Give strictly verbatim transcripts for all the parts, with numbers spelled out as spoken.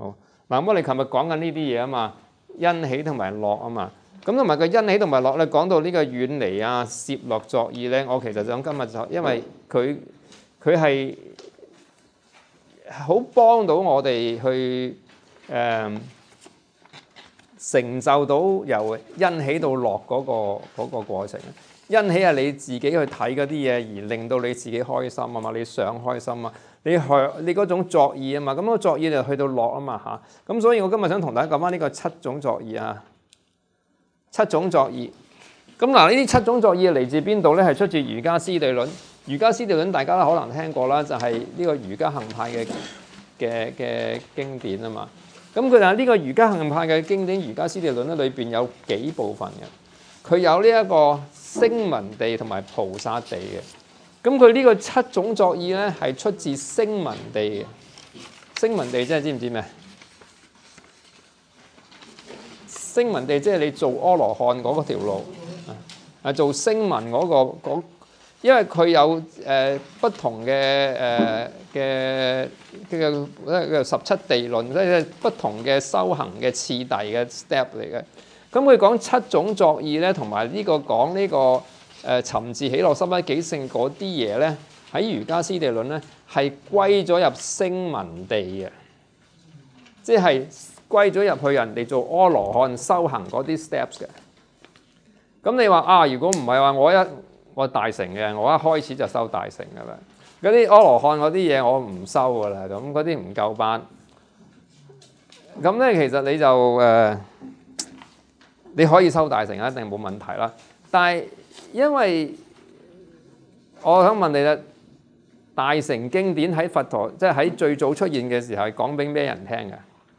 好嗱，咁我哋琴日講緊呢啲嘢啊嘛，欣喜同埋樂啊嘛。咁同埋個欣喜同埋樂咧，講到呢個遠離啊、攝樂作意咧，我其實想今日就因為佢佢係好幫到我哋去誒、呃、成就到由欣喜到樂嗰、嗰個嗰、嗰個過程。欣喜係你自己去睇嗰啲嘢，而令到你自己開心啊嘛，你想開心啊，你去你嗰種作意啊嘛，咁、嗰個作意就去到樂啊嘛嚇。咁所以我今日想同大家講翻呢個七種作意啊。七種作意，咁嗱呢啲七種作意嚟自邊度咧？係出自瑜伽師地論。瑜伽師地論大家都可能聽過啦，就係、是、呢個瑜伽行派嘅嘅嘅經典啊嘛。咁佢就係呢個瑜伽行派嘅經典瑜伽師地論咧，裏邊有幾部分嘅。佢有呢一個聲聞地同埋菩薩地嘅。咁佢呢個七種作意咧係出自聲聞地嘅。聲聞地即係知唔知咩？聲聞地即係你做阿羅漢嗰條路，啊做聲聞嗰個嗰，因為佢有誒、呃、不同嘅誒嘅嘅嘅十七地論，即係不同嘅修行嘅次第嘅 step 嚟嘅。咁佢講七種作意咧，同埋呢個講呢、這個誒尋伺喜樂心不己性嗰啲嘢咧，喺瑜伽師地論咧係歸咗入聲聞地嘅，即係。歸咗入去人哋做阿羅漢修行嗰啲 steps 嘅，咁你話啊？如果唔係話我一我大成嘅，我一開始就修大成噶啦。嗰啲阿羅漢嗰啲嘢我唔收噶啦，咁嗰啲唔夠班。咁咧其實你就誒、呃、你可以修大成一定冇問題啦。但係因為我想問你啦，大成經典喺佛陀即係喺最早出現嘅時候係講俾咩人聽嘅？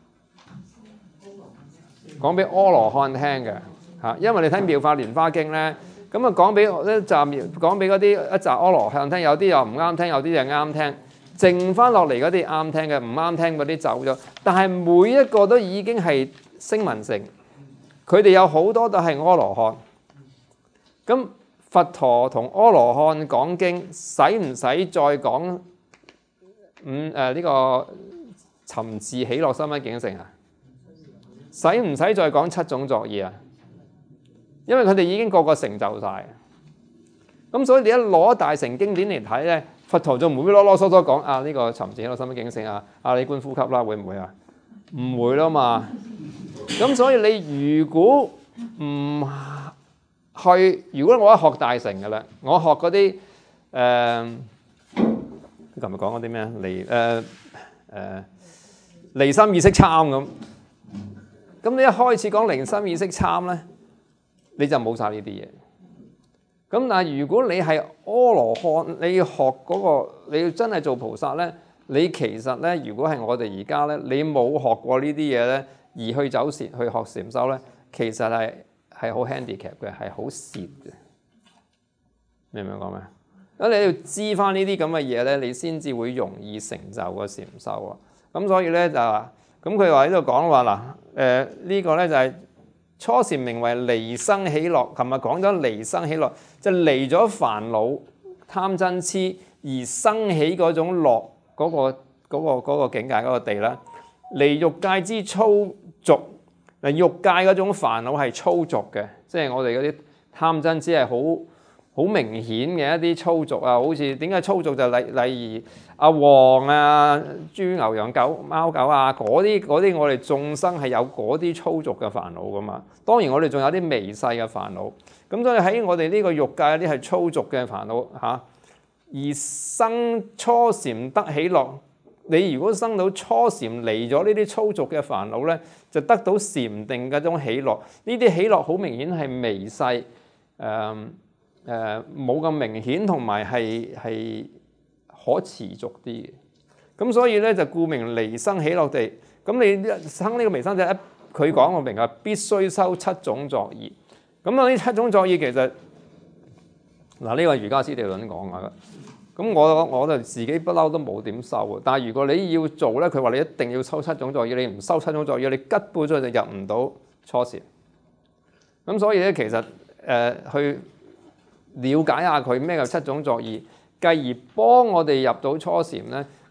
講俾阿羅漢聽嘅嚇，因為你睇《妙法蓮華經》咧，咁啊講俾一集講俾嗰啲一集阿羅漢聽，有啲又唔啱聽，有啲又啱聽，剩翻落嚟嗰啲啱聽嘅，唔啱聽嗰啲走咗。但係每一個都已經係聲聞乘，佢哋有好多都係阿羅漢。咁佛陀同阿羅漢講經，使唔使再講五誒呢個尋伺喜樂心不己性啊？使唔使再講七種作意啊？因為佢哋已經個個成就晒，咁所以你一攞大乘經典嚟睇咧，佛陀就唔會囉囉嗦嗦講啊呢、這個尋伺喜樂心不己性啊，啊你觀呼吸啦，會唔會啊？唔會啦嘛。咁所以你如果唔去，如果我一學大乘嘅啦，我學嗰啲誒，琴日講嗰啲咩啊？離誒誒離心意識參咁。咁你一開始講離心意識參咧，你就冇晒呢啲嘢。咁但係如果你係阿羅漢，你要學嗰、那個，你要真係做菩薩咧，你其實咧，如果係我哋而家咧，你冇學過呢啲嘢咧，而去走禪去學禪修咧，其實係係好 handicap 嘅，係好蝕嘅。明唔明我講咩？咁你要知翻呢啲咁嘅嘢咧，你先至會容易成就個禪修啊。咁所以咧就話。咁佢話喺度講話嗱，誒、呃這個、呢個咧就係、是、初禪名為離生喜樂。琴日講咗離生喜樂，就離咗煩惱貪嗔痴而生起嗰種樂嗰、那個嗰、那個那個、境界嗰個地啦。離欲界之粗俗，嗱欲界嗰種煩惱係粗俗嘅，即係我哋嗰啲貪嗔痴係好好明顯嘅一啲粗俗啊。好似點解粗俗就例例如阿黃啊、豬牛羊狗貓狗啊嗰啲嗰啲，我哋眾生係有嗰啲粗俗嘅煩惱噶嘛。當然我哋仲有啲微細嘅煩惱。咁所以喺我哋呢個欲界有啲係粗俗嘅煩惱嚇、啊。而生初禪得喜樂，你如果生到初禪離咗呢啲粗俗嘅煩惱咧，就得到禪定嗰種喜樂。呢啲喜樂好明顯係微細，誒誒冇咁明顯，同埋係係可持續啲嘅。咁所以咧就顧名離生喜樂地。咁你生呢個微生就一佢講我明啊，必須修七種作意。咁啊呢七種作意其實嗱呢、這個瑜伽師地論講啊。咁我我就自己不嬲都冇點修嘅。但係如果你要做咧，佢話你一定要修七種作意，你唔修七種作意，你吉背咗就入唔到初禪。咁所以咧，其實誒、呃、去了解下佢咩叫七種作意，繼而幫我哋入到初禪咧，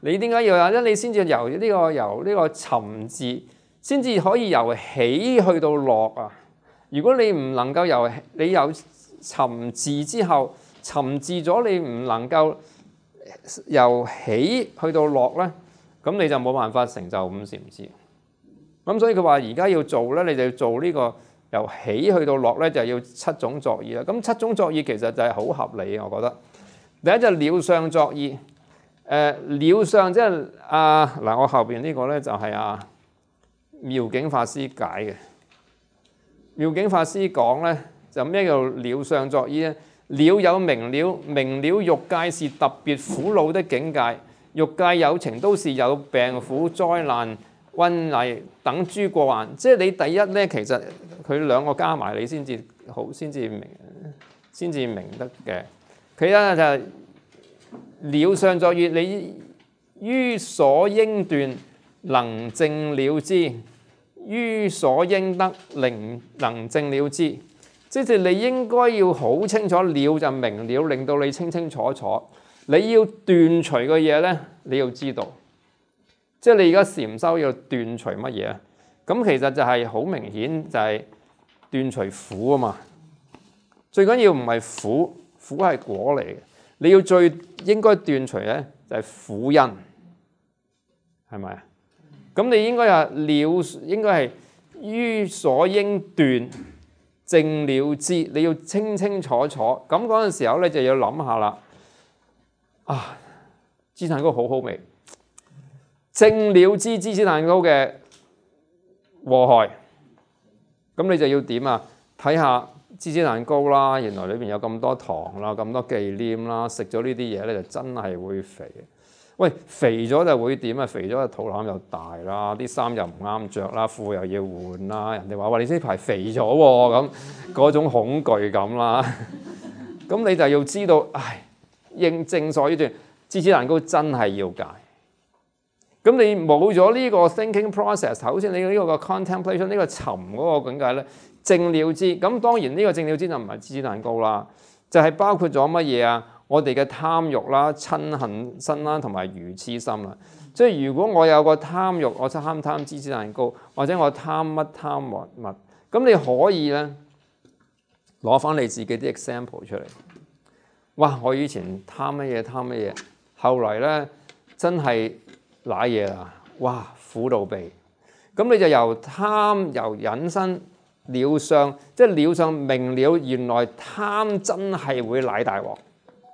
你點解要有？因為你先至由呢、這個由呢個沉字，先至可以由起去到落啊！如果你唔能夠由你有沉字之後，沉字咗你唔能夠由起去到落咧，咁你就冇辦法成就五禪師。咁所以佢話而家要做咧，你就要做呢、這個由起去到落咧，就要七種作意啦。咁七種作意其實就係好合理嘅，我覺得。第一就係了相作意。誒、呃、了相即係啊嗱，我後邊呢個咧就係啊妙境法師解嘅。妙境法師講咧就咩叫了相作意咧？了有明了，明了欲界是特別苦惱的境界，欲界有情都是有病苦、災難、瘟疫等諸過患。即係你第一咧，其實佢兩個加埋你先至好，先至明，先至明得嘅。佢咧就係、是。了相作意，你於所應斷能證了之，於所應得能能證了之，即係你應該要好清楚，了就明了，令到你清清楚楚。你要斷除嘅嘢咧，你要知道，即係你而家禪修要斷除乜嘢啊？咁其實就係好明顯，就係斷除苦啊嘛。最緊要唔係苦，苦係果嚟嘅。你要最應該斷除咧，就係苦因，係咪啊？咁你應該係了，應該係於所應斷證了之，你要清清楚楚。咁嗰陣時候咧，就要諗下啦。啊，芝士蛋糕好好味，證了之芝士蛋糕嘅禍害，咁你就要點啊？睇下。芝士蛋糕啦，原來裏邊有咁多糖啦，咁多忌廉啦，食咗呢啲嘢咧就真係會肥。喂，肥咗就會點啊？肥咗就肚腩又大啦，啲衫又唔啱着啦，褲又要換啦。人哋話：喂，你呢排肥咗喎，咁嗰種恐懼感啦。咁你就要知道，唉，應正所依斷，芝士蛋糕真係要戒。咁你冇咗呢個 thinking process， 好似你呢個 contemplation 呢個沉嗰個境界咧。證了之，咁當然呢個證了之就唔係芝士蛋糕啦，就係、是、包括咗乜嘢啊？我哋嘅貪欲啦、嗔恨心啦，同埋愚痴心啦。即係如果我有個貪欲，我貪貪芝士蛋糕，或者我貪乜貪乜乜，咁你可以咧攞翻你自己啲 example 出嚟。哇！我以前貪乜嘢貪乜嘢，後嚟咧真係瀨嘢啦！哇，苦到痹。咁你就由貪由引申。了相即係了相明了，原來貪真係會舐大鑊。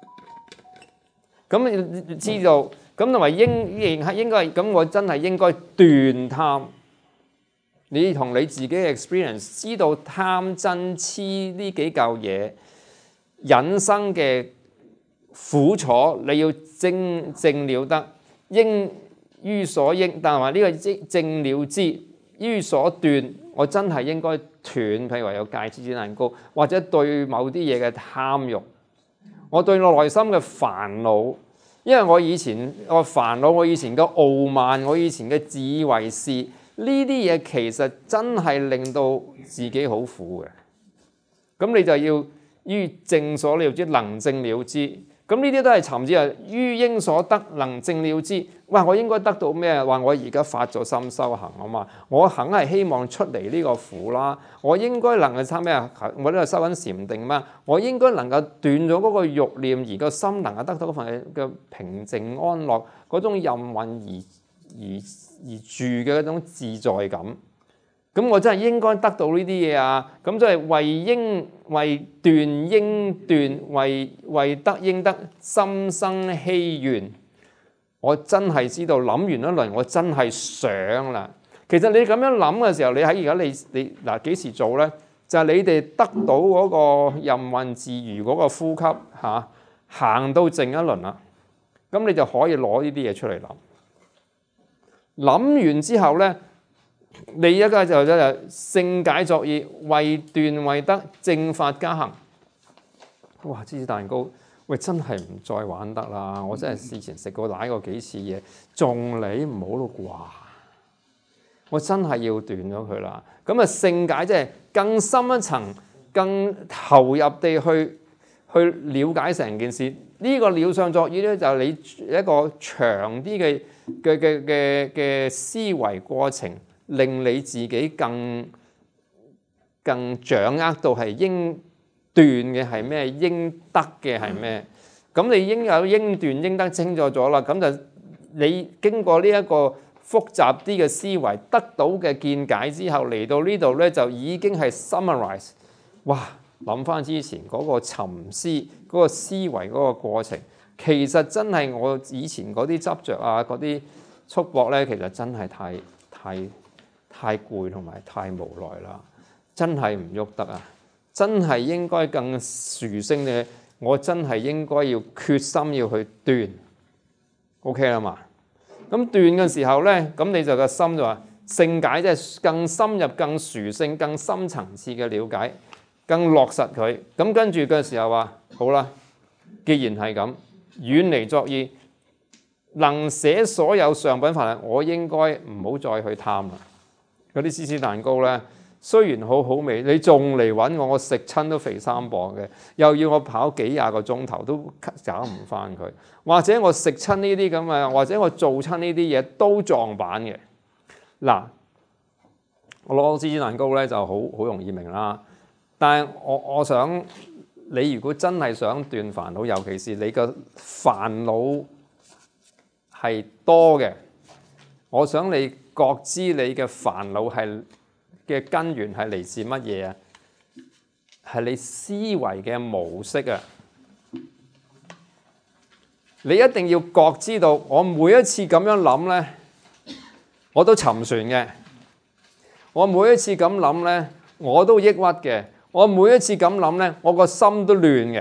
咁你知道咁同埋應應係應該咁，我真係應該斷貪。你同你自己嘅 experience 知道貪真痴呢幾嚿嘢引生嘅苦楚，你要證證了得，應於所應，但係話呢個證了之，於所斷，我真係應該斷，譬如話有戒芝士蛋糕，或者對某啲嘢嘅貪欲，我對我內心嘅煩惱，因為我以前我煩惱，我以前嘅傲慢，我以前嘅自以為是，呢啲嘢其實真係令到自己好苦嘅。咁你就要於證所了之，能證了之。咁呢啲都係尋之啊，於應所得，能證了之。哇！我應該得到咩？話我而家發咗心修行啊嘛，我肯係希望出嚟呢個苦啦。我應該能夠參咩啊？我呢度修緊禪定嘛，我應該能夠斷咗嗰個慾念，而個心能夠得到嗰份嘅平靜安樂，嗰種任運而而而住嘅嗰種自在感。咁我真係應該得到呢啲嘢啊！咁即係為應為斷應斷，為為得應得，心生希願。我真係知道諗完一輪，我真係想啦。其實你咁樣諗嘅時候，你喺而家你你嗱幾時做咧？就係、是、你哋得到嗰個任運自如嗰個呼吸嚇，行、啊、到靜一輪啦。咁你就可以攞呢啲嘢出嚟諗。諗完之後咧。你一個就就勝解作意，為斷為得，正法加行。哇！芝士蛋糕，喂，真係唔再玩得啦！我真係事前食過奶過幾次嘢，仲嚟唔好咯啩？我真係要斷咗佢啦。咁啊，勝解即係更深一層、更投入地去去了解成件事。 呢個了相作意咧，就係你一個長啲嘅嘅嘅嘅嘅思維過程，令你自己更更掌握到係應斷嘅係咩，應得嘅係咩。咁你應有應斷應得清楚咗啦，咁就你經過呢一個複雜啲嘅思維得到嘅見解之後，嚟到呢度咧就已經係 summarize。哇！諗翻之前嗰個沉思嗰、嗰個思維嗰個過程，其實真係我以前嗰啲執着啊，嗰啲束縛咧，其實真係太太太攰同埋太無奈啦，真係唔喐得啊！真係應該更殊勝嘅，我真係應該要決心要去斷 ，OK 啦嘛？咁斷嘅時候咧，咁你就個心就話聖解，即係更深入、更殊勝、更深層次嘅了解。更落實佢，咁跟住嘅時候話好啦，既然係咁，遠離作意，能捨所有上品法，我應該唔好再去貪啦。嗰啲芝士蛋糕咧，雖然好好味，你仲嚟揾我，我食親都肥三磅嘅，又要我跑幾廿個鐘頭都搞唔翻佢，或者我食親呢啲咁嘅，或者我做親呢啲嘢都撞板嘅。嗱，我攞芝士蛋糕咧就好好容易明啦。但係我我想你如果真係想斷煩惱，尤其是你個煩惱係多嘅，我想你覺知你嘅煩惱係嘅根源係嚟自乜嘢啊？係你思維嘅模式啊！你一定要覺知到，我每一次咁樣諗咧，我都沉船嘅；我每一次咁諗咧，我都抑鬱嘅。我每一次咁諗咧，我個心都亂嘅。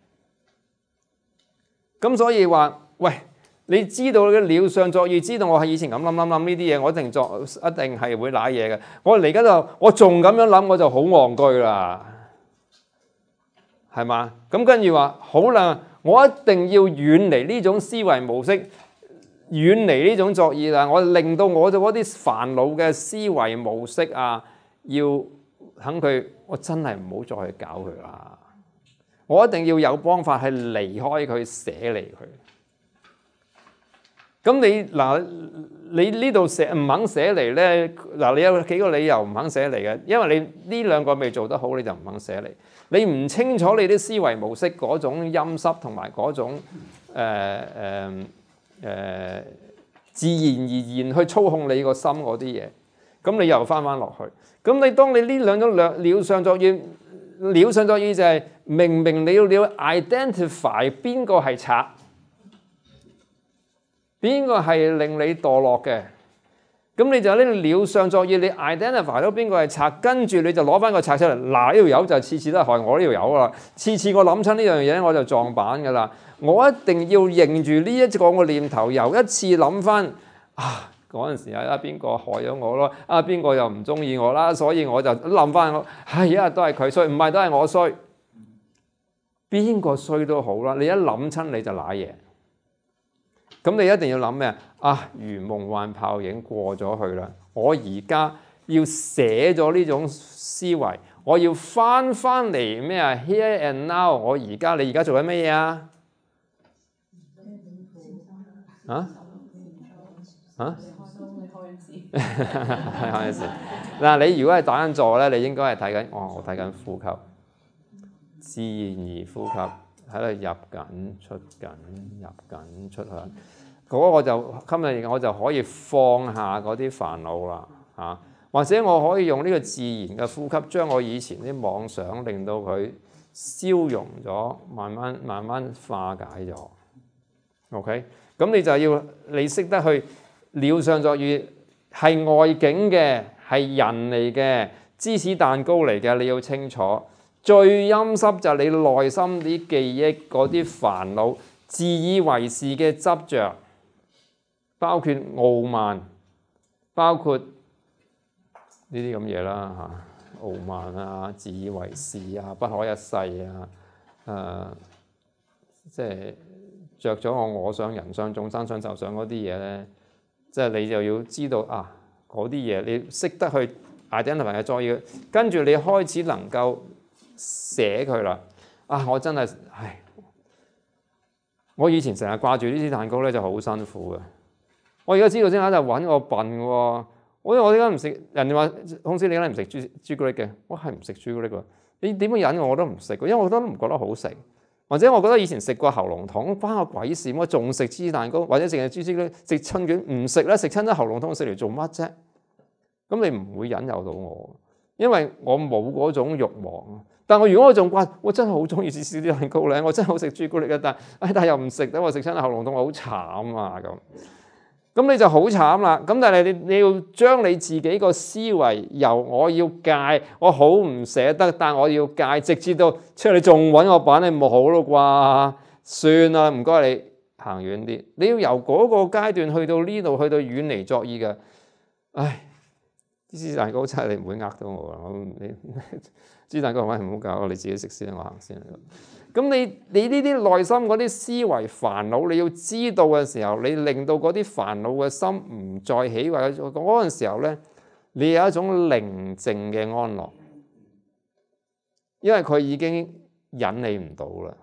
咁所以話，喂，你知道嘅了相作意，知道我係以前咁諗諗諗呢啲嘢，我一定作一定係會瀨嘢嘅。我嚟緊就我仲咁樣諗，我就好戇居啦，係嘛？咁跟住話好啦，我一定要遠離呢種思維模式，遠離呢種作意啦。我令到我就嗰啲煩惱嘅思維模式啊，要等佢。我真係唔好再去搞佢啦！我一定要有方法係離開佢、捨離佢。咁你嗱，你呢度捨唔肯捨離咧？嗱，你有幾個理由唔肯捨離嘅？因為你呢兩個未做得好，你就唔肯捨離。你唔清楚你啲思維模式嗰種陰濕同埋嗰種誒誒誒自然而然去操控你個心嗰啲嘢，咁你又翻翻落去。咁你當你呢兩種了相作意，了相作意就係明明你要了 identify 邊個係賊，邊個係令你墮落嘅，咁你就呢了相作意，你 identify 到邊個係賊，跟住你就攞翻個賊出嚟，嗱，呢條友就次次都係害我呢條友啦，次次我諗親呢樣嘢我就撞板噶啦，我一定要認住呢一個個念頭，又一次諗翻啊。嗰陣時啊，邊個害咗我咯？啊，邊個又唔中意我啦？所以我就諗翻我，係啊，都係佢衰，唔係都係我衰。邊個衰都好啦，你一諗親你就賴嘢。咁你一定要諗咩啊？啊，如夢幻泡影過咗去啦。我而家要捨咗呢種思維，我要翻翻嚟咩啊 ？Here and now，我而家你而家做緊乜嘢啊？啊？啊？係開始嗱，你如果係打緊坐咧，你應該係睇緊，哦，我睇緊呼吸，自然而呼吸喺度入緊、出緊、入緊、出響，嗰、那個我就今日我就可以放下嗰啲煩惱啦嚇，或者我可以用呢個自然嘅呼吸，將我以前啲妄想令到佢消融咗，慢慢慢慢化解咗。OK，咁你就要你識得去了相作意。係外境嘅，係人嚟嘅，芝士蛋糕嚟嘅，你要清楚。最陰濕就係你內心啲記憶嗰啲煩惱、自以為是嘅執着，包括傲慢，包括呢啲咁嘢啦嚇，傲慢啊、自以為是啊、不可一世啊，誒、呃，即係着咗我我想、人想、眾生想、就想嗰啲嘢咧。即係你就要知道啊，嗰啲嘢你識得去 identify 嘅作意，跟住你開始能夠寫佢啦。啊，我真係，唉， 我以前成日掛住呢啲蛋糕咧，就好辛苦嘅。我而家知道先下就揾我笨喎。我我點解唔食？人哋話公司你點解唔食朱朱古力嘅？我係唔食朱古力喎。你點樣引我我都唔食，因為我都唔覺得好食。或者我覺得以前食過喉嚨痛，關我鬼事？我仲食芝士蛋糕，或者淨係朱朱古力食春卷唔食咧，食親都喉嚨痛，食嚟做乜啫？咁你唔會引誘到我，因為我冇嗰種慾望。但我如果我仲掛，我真係好中意芝士蛋糕咧，我真係好食朱古力嘅，但係但係又唔食，等我食親喉嚨痛，我好慘啊咁。咁你就好慘啦。咁但係你你要將你自己個思維由我要戒，我好唔捨得，但我要戒，直至到出嚟你仲揾我板，你唔好咯啩？算啦，唔該你行遠啲。你要由嗰個階段去到呢度，去到遠離作意嘅。唉，芝士蛋糕真係你唔會呃到我啊！我你芝士蛋糕唔好搞，我你自己食先，我行先。咁你你呢啲內心嗰啲思維煩惱，你要知道嘅時候，你令到嗰啲煩惱嘅心唔再起，或者嗰陣時候咧，你有一種寧靜嘅安樂，因為佢已經引你唔到啦，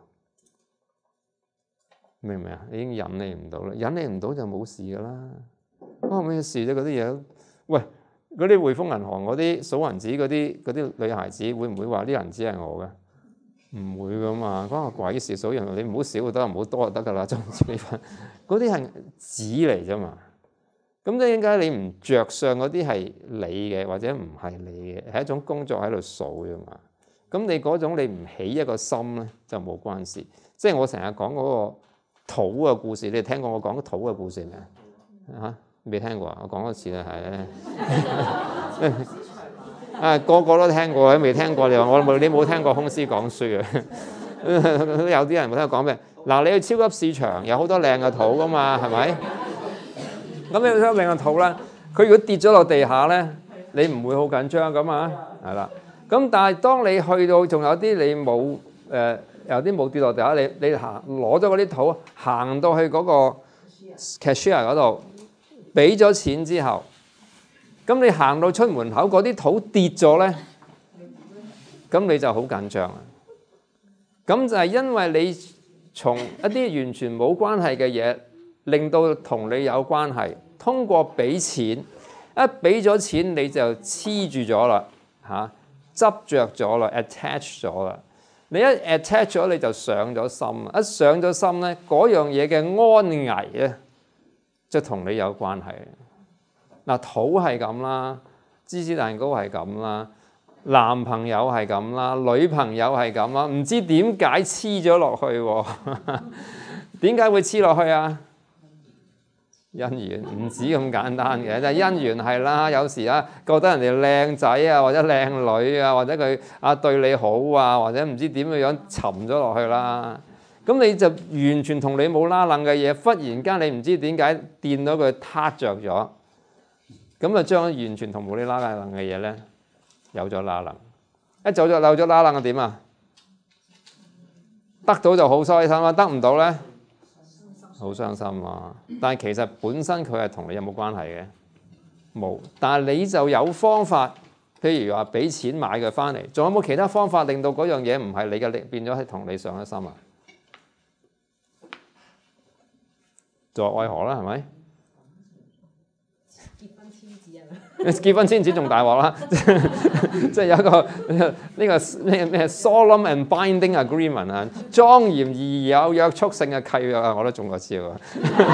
明唔明啊？已經引你唔到啦，引你唔到就冇事噶啦。啊咩事啫？嗰啲嘢，喂，嗰啲匯豐銀行嗰啲數銀紙嗰啲嗰啲女孩子，會唔會話啲銀紙係我嘅？唔會噶嘛，關我鬼事。數人你唔好少就得，唔好多就得噶啦。總之你份嗰啲係紙嚟啫嘛。咁點解你唔着相嗰啲係你嘅，或者唔係你嘅，係一種工作喺度數啫嘛。咁你嗰種你唔起一個心咧，就冇關事。即係我成日講嗰個土嘅故事，你哋聽過我講土嘅故事未啊？未聽過啊？我講一次啦，係。啊，個個都聽過，未聽過你話我冇，你冇聽過空師講書啊？有啲人冇聽過講咩？嗱，你去超級市場有好多靚嘅土噶嘛，係咪？咁你去超級靚嘅土咧，佢如果跌咗落地下咧，你唔會好緊張噶嘛，係啦。咁但係當你去到仲有啲你冇誒、呃，有啲冇跌落地下，你你行攞咗嗰啲土，行到去嗰個 cashier 嗰度，俾咗錢之後。咁你行到出門口，嗰啲土跌咗咧，咁你就好緊張啦。咁就係因為你從一啲完全冇關係嘅嘢，令到同你有關係。通過俾錢，一俾咗錢你就黐住咗啦，嚇，執着咗啦 ，attach 咗啦。你一 attach 咗你就上咗心，一上咗心咧，嗰樣嘢嘅安危咧，就同你有關係。嗱，土係咁啦，芝士蛋糕係咁啦，男朋友係咁啦，女朋友係咁啦，唔知點解黐咗落去喎？點解會黐落去啊？姻緣唔止咁簡單嘅，就係姻緣係啦。有時啊，覺得人哋靚仔啊，或者靚女啊，或者佢啊對你好啊，或者唔知點樣樣沉咗落去啦。咁你就完全同你冇拉楞嘅嘢，忽然間你唔知點解掂到佢撻着咗。咁啊，將完全同冇啲拉楞嘅嘢咧，有咗拉楞，一走咗漏咗拉楞嘅點啊？得到就好開心啦，得唔到咧，好傷心啊！但係其實本身佢係同你有冇關係嘅？冇，但係你就有方法，譬如話俾錢買佢翻嚟，仲有冇其他方法令到嗰樣嘢唔係你嘅，變咗係同你上咗心啊？在愛河啦，係咪？結婚簽紙仲大鑊啦，即係有一個呢、這個咩咩 solemn and binding agreement 啊，莊嚴而有約束性嘅契約啊，我都中過招啊。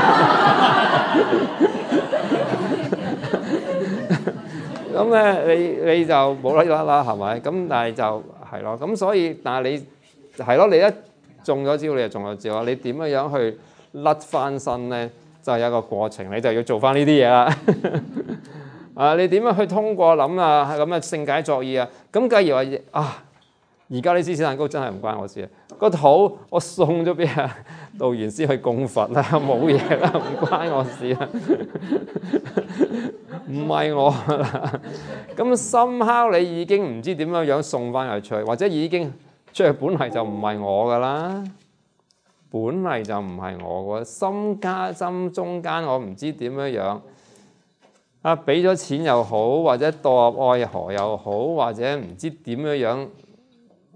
咁咧，你你就冇得甩啦，係咪？咁但係就係咯，咁所以但係你係咯，你一中咗招，你就中咗招啊！你點樣樣去甩翻身咧？就係有一個過程，你就要做翻呢啲嘢啦。啊！你點樣去通過諗啊？咁啊，聖解作意啊！咁假如話啊，而家啲芝士蛋糕真係唔關我事啊！個土我送咗俾啊導言師去供佛啦，冇嘢啦，唔關我事啦，唔係我啦。咁深刻你已經唔知點樣樣送翻佢出去，或者已經出去本嚟就唔係我噶啦，本嚟就唔係我嘅心加心中間，我唔知點樣樣。啊！俾咗錢又好，或者墮入愛河又好，或者唔知點樣樣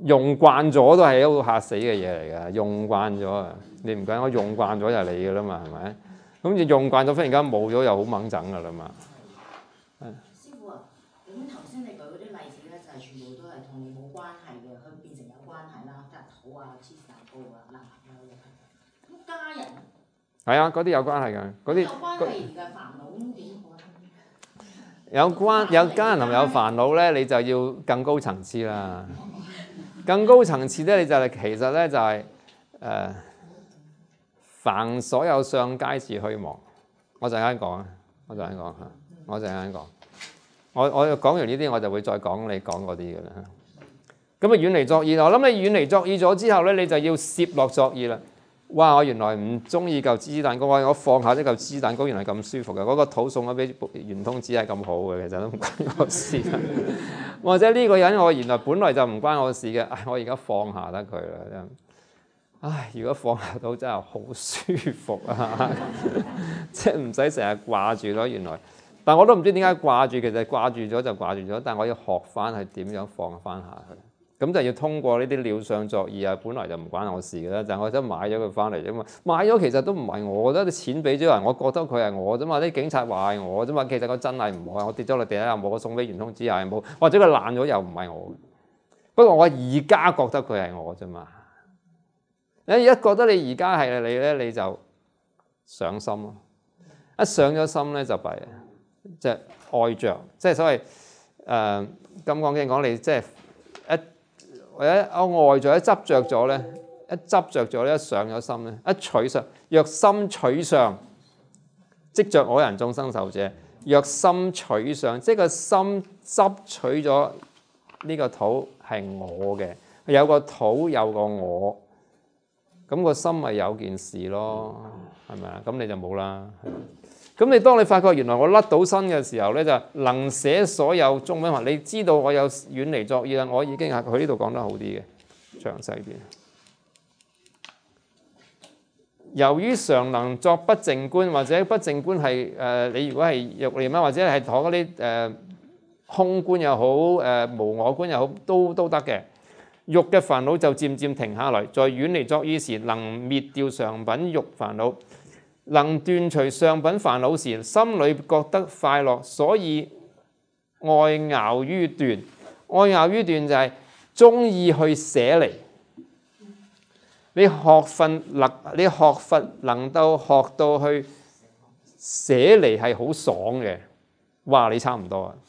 用慣咗都係一個嚇死嘅嘢嚟㗎，用慣咗啊！你唔緊，我用慣咗就係你㗎啦嘛，係咪？咁你用慣咗，忽然間冇咗，又好掹整㗎啦嘛。 師傅啊，咁頭先你舉嗰啲例子咧，就係全部都係同你冇關係嘅，佢變成有關係啦，即係土啊、cheese 蛋糕啊、男朋友咁家人係啊，嗰啲有關係㗎，嗰啲有關係嘅煩惱咁點好啊？ 有關有家人同有煩惱咧，你就要更高層次啦。更高層次咧，你就係、是、其實咧就係、是、誒、呃、凡所有相皆是虛妄。我陣間講啊，我陣間講嚇，我陣間講。我我講完呢啲，我就會再講你講嗰啲嘅啦。咁啊，遠離作意，我諗你遠離作意咗之後咧，你就要攝落作意啦。哇！我原來唔中意嚿芝士蛋糕，我放下呢嚿芝士蛋糕，原來咁舒服嘅。嗰、那個肚送咗俾圓通子係咁好嘅，其實都唔關我事。或者呢個人我原來本來就唔關我事嘅，唉，我而家放下得佢啦。唉，如果放下到真係好舒服啊！即係唔使成日掛住咯。原來，但我都唔知點解掛住，其實掛住咗就掛住咗，但我要學翻係點樣放翻下去。咁就要通過呢啲了相作意啊，本來就唔關我事嘅啦，就係、我真買咗佢翻嚟啫嘛。買咗其實都唔係我，覺得啲錢俾咗人，我覺得佢係我啫嘛。啲警察話係我啫嘛，其實佢真係唔係我跌咗落地下又冇，我送俾圓通子又係冇，或者佢爛咗又唔係我。不過我而家覺得佢係我啫嘛。你一覺得你而家係你咧，你就上心咯。一上咗心咧就弊，即係愛着，即係所謂誒《金剛經》講你即係一。或者我愛著一執着咗咧，一執着咗咧，一上咗心咧，一取上，若心取上，即着我人眾生受者。若心取上，即係個心執取咗呢個土係我嘅，有個土有個我，咁個心咪有件事咯，係咪啊？咁你就冇啦。咁你當你發覺原來我甩到身嘅時候咧，就能捨所有中品法。你知道我有遠離作意啦，我已經係佢呢度講得好啲嘅，詳細啲。由於常能作不淨觀，或者不淨觀係誒、呃，你如果係欲念啊，或者係攞嗰啲誒空觀又好，誒、呃、無我觀又好，都都得嘅。欲嘅煩惱就漸漸停下來，在遠離作意時，能滅掉常品欲煩惱。能斷除相品煩惱時，心裏覺得快樂，所以愛樂於斷。愛樂於斷就係中意去捨離。你學佛能，你學佛能夠學到去捨離係好爽嘅。哇！你差唔多啊。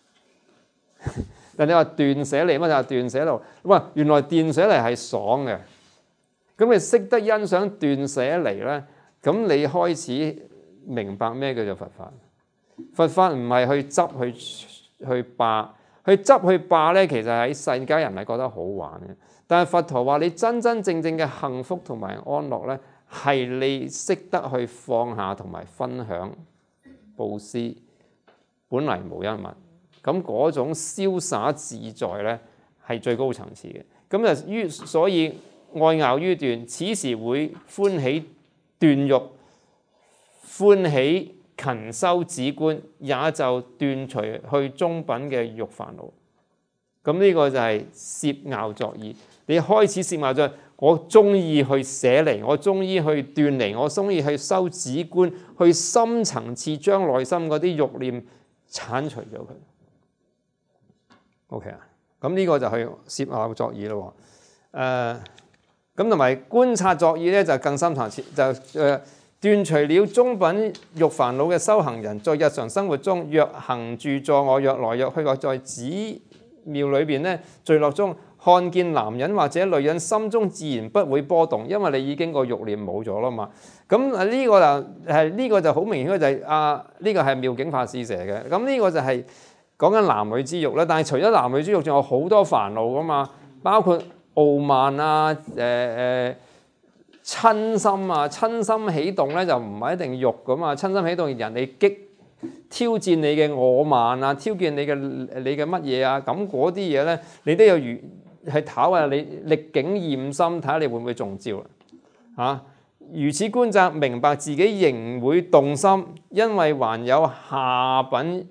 但你話斷捨離乜就係斷捨離。哇！原來斷捨離係爽嘅。咁你識得欣賞斷捨離咧？咁你開始明白咩叫做佛法？佛法唔係去執去去霸，去執去霸咧，其實喺世間人係覺得好玩嘅。但係佛陀話你真真正正嘅幸福同埋安樂咧，係你識得去放下同埋分享、布施，本嚟無一物。咁嗰種瀟灑自在咧，係最高層次嘅。咁就於所以愛樂於斷，此時會歡喜斷欲，歡喜勤修止觀，也就斷除去中品嘅欲煩惱。咁呢個就係攝樂作意。你開始攝樂作意，我中意去捨離，我中意去斷離，我中意去修止觀，去深層次將內心嗰啲欲念剷除咗佢。OK 啊，咁呢個就係攝樂作意咯。誒、呃。咁同埋觀察作意咧就更深層次，就誒、呃、斷除了中品欲煩惱嘅修行人，在日常生活中，若行住坐臥，若來若去，或在寺廟裏邊咧聚落中，看見男人或者女人，心中自然不會波動，因為你已經個欲念冇咗啦嘛。咁啊呢個就係呢個就好明顯嘅就係啊呢個係妙境法師寫嘅。咁呢個就係講緊男女之欲啦。但係除咗男女之欲，仲有好多煩惱噶嘛，包括傲慢啊，誒、呃、誒親心啊，親心起動咧就唔係一定欲噶嘛，親心起動人哋激挑戰你嘅我慢啊，挑戰你嘅你嘅乜嘢啊，咁嗰啲嘢咧，你都要如去討下你歷境驗心，睇下你會唔會中招啊？嚇！如此觀察，明白自己仍會動心，因為還有下品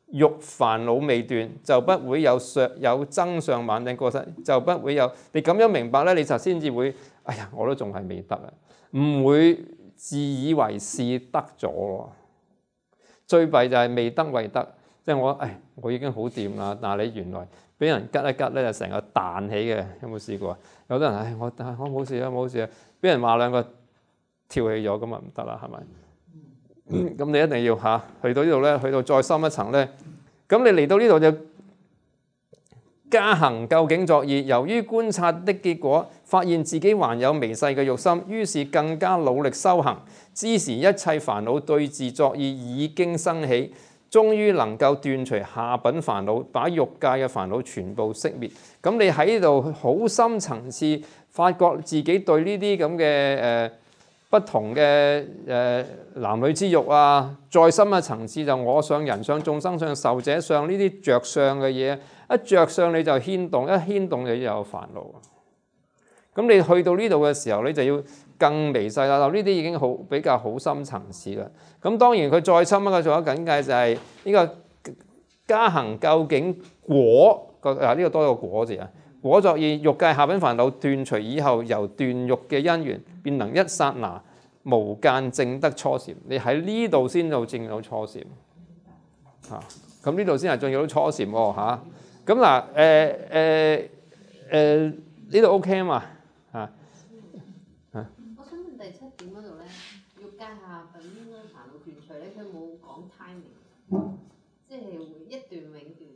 欲煩惱未斷，就不會有上有增上慢等過失，就不會有。你咁樣明白咧，你就先至會，哎呀，我都仲係未得啊，唔會自以為是得咗喎。最弊就係未得為得，即係我，誒，我已經好掂啦，但係你原來俾人吉一吉咧，就成個彈起嘅，有冇試過啊？有啲人，唉，我我冇事啊，冇事啊，俾人話兩個跳起咗，咁啊唔得啦，係咪？咁、嗯、你一定要嚇去到呢度咧，去到再深一層咧，咁你嚟到呢度就加行究竟作意。由於觀察的結果，發現自己還有微細嘅欲心，於是更加努力修行。之時一切煩惱對治作意已經生起，終於能夠斷除下品煩惱，把欲界嘅煩惱全部熄滅。咁你喺呢度好深層次，發覺自己對呢啲咁嘅誒不同嘅誒、呃、男女之欲啊，再深嘅層次就我相、人相、眾生相、壽者相呢啲着相嘅嘢，一着相你就牽動，一牽動你就有煩惱。咁你去到呢度嘅時候，你就要更微細啦。呢啲已經好比較好深層次啦。咁當然佢再深一個仲有境界就係呢個加行究竟果個啊，呢個多個果字啊。果作意，欲界下品煩惱斷除以後，由斷欲嘅因緣，便能一剎那無間證得初禪。你喺呢度先到證到初禪嚇。咁呢度先係證到初禪喎嚇。咁嗱誒誒誒呢度 OK 啊嘛嚇。 我想問第七點嗰度咧，欲界下品煩惱斷除咧，佢冇講 timing， 即係會一段永斷。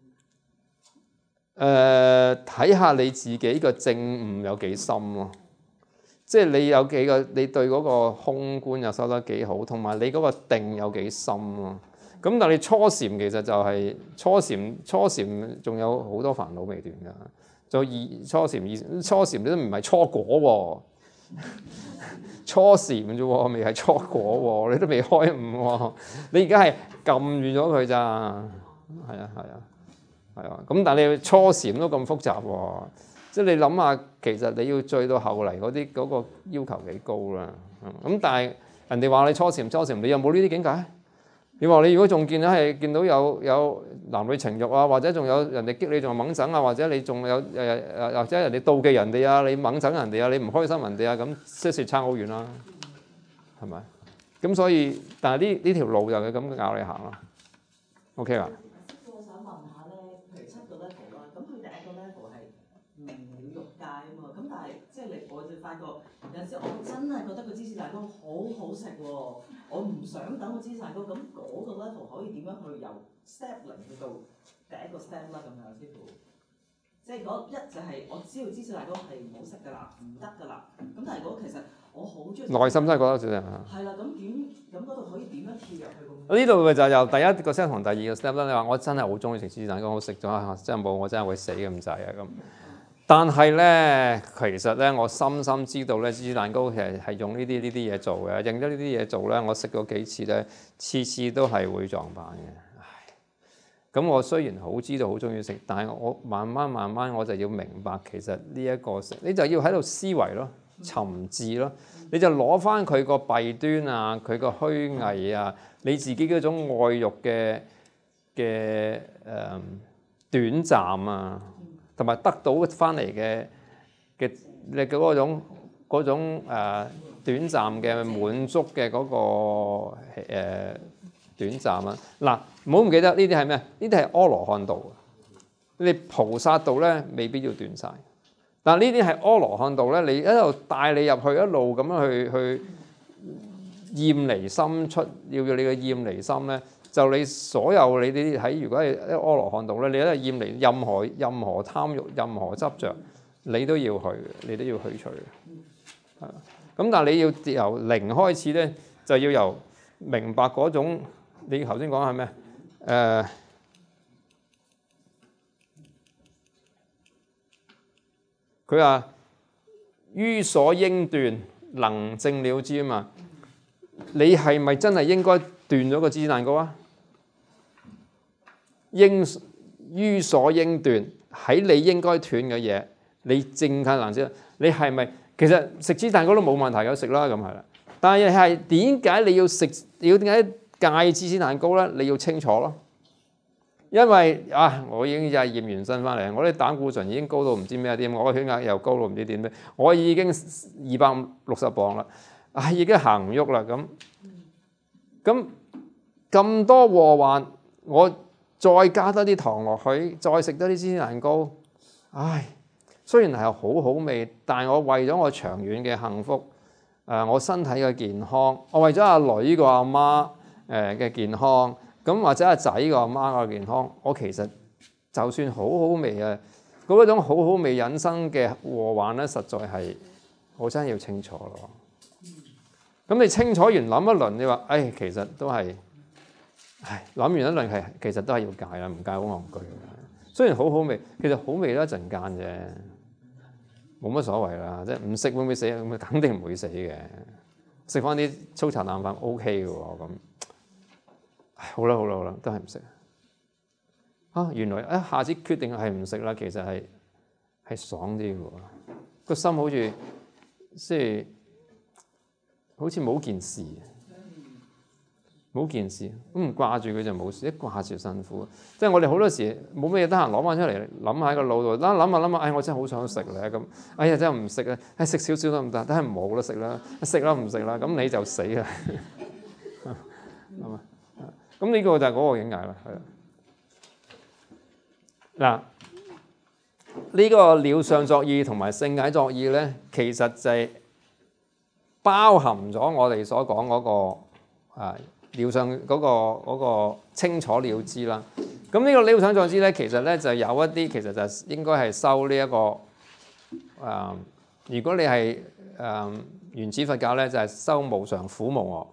誒睇下你自己個證悟有幾深咯，即係你有幾個你對嗰個空觀又收得幾好，同埋你嗰個定有幾深咯。咁但係你初禪其實就係、是、初禪，初禪仲有好多煩惱未斷㗎。就二初禪二初禪你都唔係初果喎，初禪啫喎，未係初果喎，你都未開悟喎，你而家係撳住咗佢咋，係啊係啊。係啊，咁但係你初禪都咁複雜喎，即係你諗下，其實你要追到後嚟嗰啲嗰個要求幾高啦。咁但係人哋話你初禪初禪，你有冇呢啲境界？你話你如果仲見到係見到有有男女情慾啊，或者仲有人哋激你仲猛整啊，或者你仲有誒誒或者人哋妒忌人哋啊，你猛整人哋啊，你唔開心人哋啊，咁即係差好遠啦，係咪？咁所以，但係呢呢條路就係咁教你行啦。OK 啦。 有陣時我真係覺得個芝士蛋糕好好食喎，我唔想等個芝士蛋糕，咁嗰個 level 可以點樣去由 step 零去到第一個 step 啦？咁樣師傅，即係嗰一就係我知道芝士蛋糕係唔好食㗎啦，唔得㗎啦。咁但係嗰其實我好中意內心真係覺得少少嚇。 係啦，咁點咁嗰度可以點樣跳入去咁？ 呢度就由第一個 step 同第二個 step 啦。你話我真係好中意食芝士蛋糕，我食咗真係冇，我真係會死咁滯啊咁。但係咧，其實咧，我深深知道咧，芝士蛋糕其實係用呢啲呢啲嘢做嘅。認咗呢啲嘢做咧，我食過幾次咧，次次都係會撞板嘅。唉，咁我雖然好知道好中意食，但係我慢慢慢慢我就要明白，其實呢一個食，你就要喺度思維咯、尋字咯，你就攞翻佢個弊端啊、佢個虛偽啊、你自己嗰種愛欲嘅嘅誒短暫啊。同埋得到翻嚟嘅嘅你嘅嗰種嗰種誒、呃、短暫嘅滿足嘅嗰、嗰個、呃、短暫啊！嗱，唔好唔記得呢啲係咩？呢啲係阿羅漢道，你菩薩道咧未必要斷晒。但係呢啲係阿羅漢道咧，你一路帶你入去，一路咁樣去去厭離心出，要要你嘅厭離心咧。就你所有你啲喺如果係阿羅漢道咧，你都係厭離任何任何貪欲、任何執着，你都要去，你都要去除嘅。係咁，但係你要由零開始咧，就要由明白嗰種你頭先講係咩？誒，佢話於所應斷，能證了知啊嘛。你係咪真係應該斷咗個芝士蛋糕啊？應於所應斷，喺你應該斷嘅嘢，你正太難知。你係咪其實食芝士蛋糕都冇問題，有食啦咁係啦。但係係點解你要食？要點解戒芝士蛋糕咧？你要清楚咯。 因為啊，我已經就係驗完身翻嚟，我啲膽固醇已經高到唔知咩點，我個血壓又高到唔知點咩，我已經二百六十磅啦，啊已經行唔喐啦咁，咁咁多禍患，我再加多啲糖落去，再食多啲芝士蛋糕，唉，雖然係好好味，但係我為咗我長遠嘅幸福，誒、呃、我身體嘅健康，我為咗阿女個阿媽誒嘅健康。咁或者阿仔個阿媽個健康，我其實就算好好味啊，嗰種好好味引生嘅禍患咧，實在係我真係要清楚咯。咁你清楚完諗一輪，你話，唉，其實都係，唉，諗完一輪係其實都係要戒啦，唔戒好戇居嘅。雖然好好味，其實好味都一陣間啫，冇乜所謂啦。即係唔食會唔會死？咁肯定唔會死嘅。食翻啲粗茶淡飯 O K 嘅喎咁。好啦好啦好啦，都係唔食啊！原來一下子決定係唔食啦，其實係係爽啲嘅喎，個心好似即係好似冇件事，冇件事，咁唔掛住佢就冇事，一掛住辛苦。即係我哋好多時冇咩嘢得閒攞翻出嚟諗下喺個腦度，啦諗下諗下，唉、哎，我真係好想食咧咁，哎呀真係唔食啊，唉食少少都唔得，都係冇得食啦，食啦唔食啦，咁你就死啦，係嘛？咁呢個就係嗰個境界啦，係啦。嗱，呢個了相作意同埋勝解作意咧，其實就係包含咗我哋所講嗰個啊了相嗰個嗰個清楚了知啦。咁呢個了相作知咧，其實咧就有一啲其實就應該係收呢一個啊。如果你係誒原始佛教咧，就係收無常、苦、無我。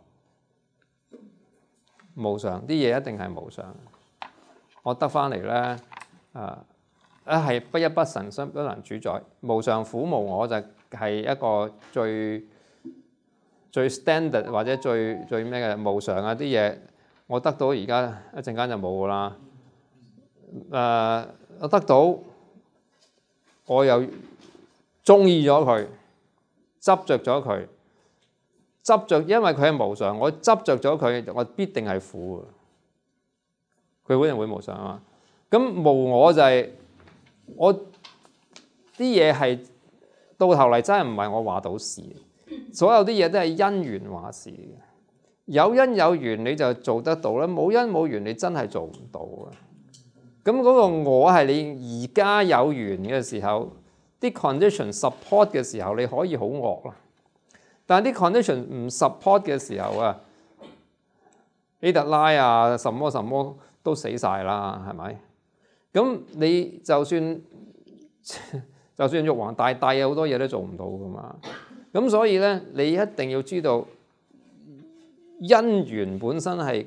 無常啲嘢一定係無常，我得翻嚟咧，啊一係不一不神，心不能主宰。無常苦無我就係一個最最 standard 或者最最咩嘅無常啊啲嘢，我得到而家一陣間就冇噶啦。誒、啊，我得到我又中意咗佢，執着咗佢。執着，因為佢係無常，我執着咗佢，我必定係苦嘅。佢會定會無常啊嘛。咁無我就係、是、我啲嘢係到頭嚟真係唔係我話到事，所有啲嘢都係因緣話事嘅。有因有緣你就做得到啦，冇因冇緣你真係做唔到啊。咁嗰個我係你而家有緣嘅時候，啲 condition support 嘅時候，你可以好惡啦。但係啲 condition 唔 support 嘅時候啊，希特拉啊，什麼什麼都死晒啦，係咪？咁你就算就算玉皇大帝有好多嘢都做唔到噶嘛。咁所以咧，你一定要知道因緣本身係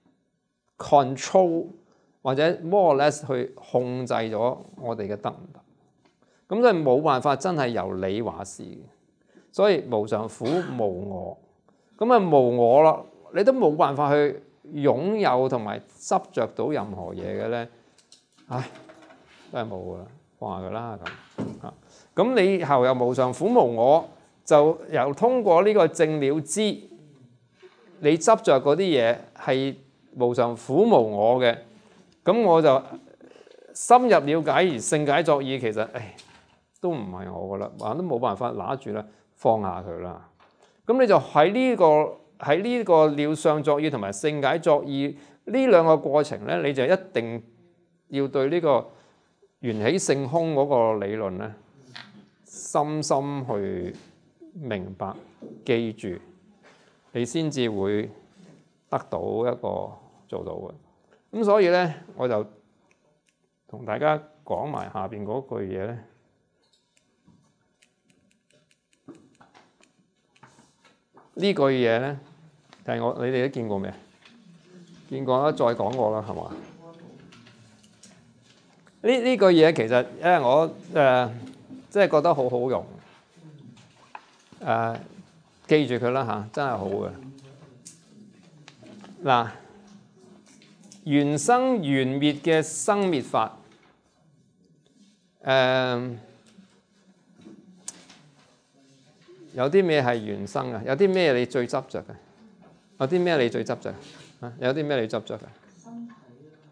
control 或者 more or less 去控制咗我哋嘅得唔得。咁所以冇辦法真係由你話事嘅。所以無常苦無我，咁啊無我啦，你都冇辦法去擁有同埋執着到任何嘢嘅咧，唉，都係冇噶啦，放下佢啦咁。咁你後又無常苦無我，就由通過呢個正了知，你執着嗰啲嘢係無常苦無我嘅，咁我就深入了解而勝解作意，其實誒都唔係我噶啦，還都冇辦法拿住啦。放下佢啦，咁你就喺呢個喺呢個了相作意同埋勝解作意呢兩個過程咧，你就一定要對呢個緣起性空嗰個理論咧，深深去明白記住，你先至會得到一個做到嘅。咁所以咧，我就同大家講埋下邊嗰句嘢咧。呢句嘢咧，係我你哋都見過未？見過啦，再講過啦，係嘛？呢呢句嘢其實，因為我誒即係覺得好好用，誒、呃、記住佢啦嚇，真係好嘅。嗱，緣生緣滅嘅生滅法，誒、呃。有啲咩係緣生啊？有啲咩你最執着嘅？有啲咩你最執着啊？有啲咩你執着嘅？ 身體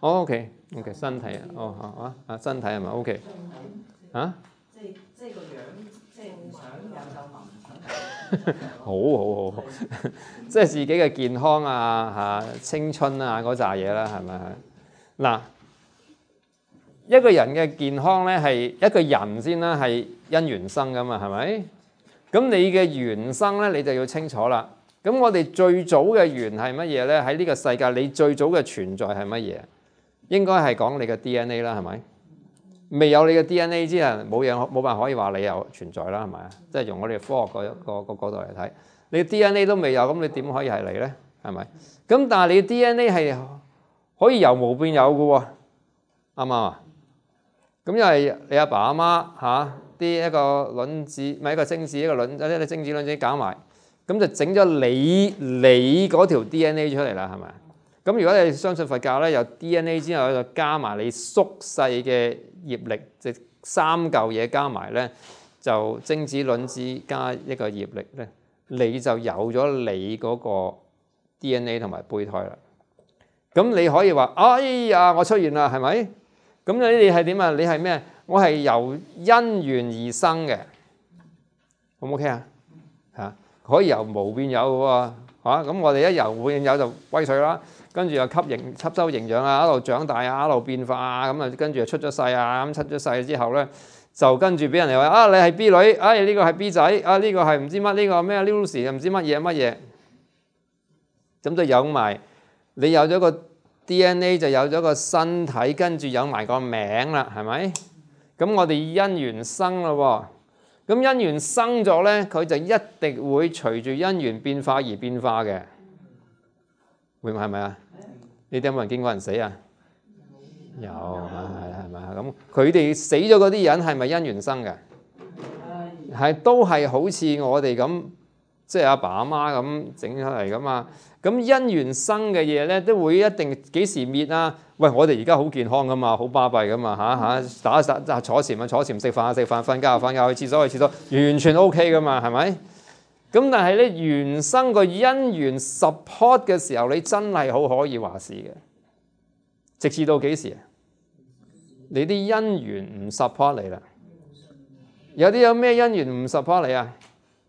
哦 OK OK 身體啊，哦啊啊身體係咪 OK 啊？ 即係即係個樣，即係唔想有皺紋，唔想好好好好，即係自己嘅健康啊嚇、青春啊嗰扎嘢啦，係咪係？嗱，一個人嘅健康咧係一個人先啦，係因緣生噶嘛，係咪？咁你嘅緣生咧，你就要清楚啦。咁我哋最早嘅緣係乜嘢咧？喺呢個世界，你最早嘅存在係乜嘢？應該係講你嘅 D N A 啦，係咪？未有你嘅 D N A 之前，冇嘢冇辦法可以話你有存在啦，係咪啊？即係用我哋科學個個個角度嚟睇，你 D N A 都未有，咁你點可以係你咧？係咪？咁但係你 D N A 係可以由無變有嘅喎，啱唔啱啊？咁因為你阿爸阿媽嚇啲一個卵子，唔係一個精子一個卵，一啲精子卵子搞埋，咁就整咗你你嗰條 D N A 出嚟啦，係咪？咁如果你相信佛教咧，有 D N A 之後就加埋你縮細嘅業力，即三嚿嘢加埋咧，就精子卵子加一個業力咧，你就有咗你嗰個 D N A 同埋胚胎啦。咁你可以話：哎呀，我出現啦，係咪？咁你係點啊？你係咩？我係由因緣而生嘅，好唔 OK 啊？嚇，可以由無變有嘅喎，嚇咁我哋一由無變有就威水啦。跟住又吸營吸收營養啊，一路長大啊，一路變化啊，咁啊跟住又出咗世啊，咁出咗世之後咧，就跟住俾人哋話啊，你係 B 女，哎呢個係 B 仔，啊呢個係唔知乜呢個咩 Lucy 又唔知乜嘢乜嘢，咁就有埋你有咗個 D N A 就有咗個身體，跟住有埋個名啦，係咪？咁我哋因緣生咯喎，咁因緣生咗咧，佢就一定會隨住因緣變化而變化嘅，會唔會係咪啊？你哋有冇人見過人死啊？有，係係咪啊？咁佢哋死咗嗰啲人係咪因緣生嘅？係都係好似我哋咁，即係阿爸阿媽咁整出嚟噶嘛。咁因緣生嘅嘢咧，都會一定幾時滅啊？喂，我哋而家好健康噶嘛，好巴閉噶嘛嚇嚇，打打坐禪啊坐禪，食飯啊食飯，瞓覺啊瞓覺，去廁所去廁所，完全 OK 噶嘛，係咪？咁但係咧，緣生個因緣 support 嘅時候，你真係好可以話事嘅。直至到幾時啊？你啲因緣唔 support 你啦。有啲有咩因緣唔 support 你啊？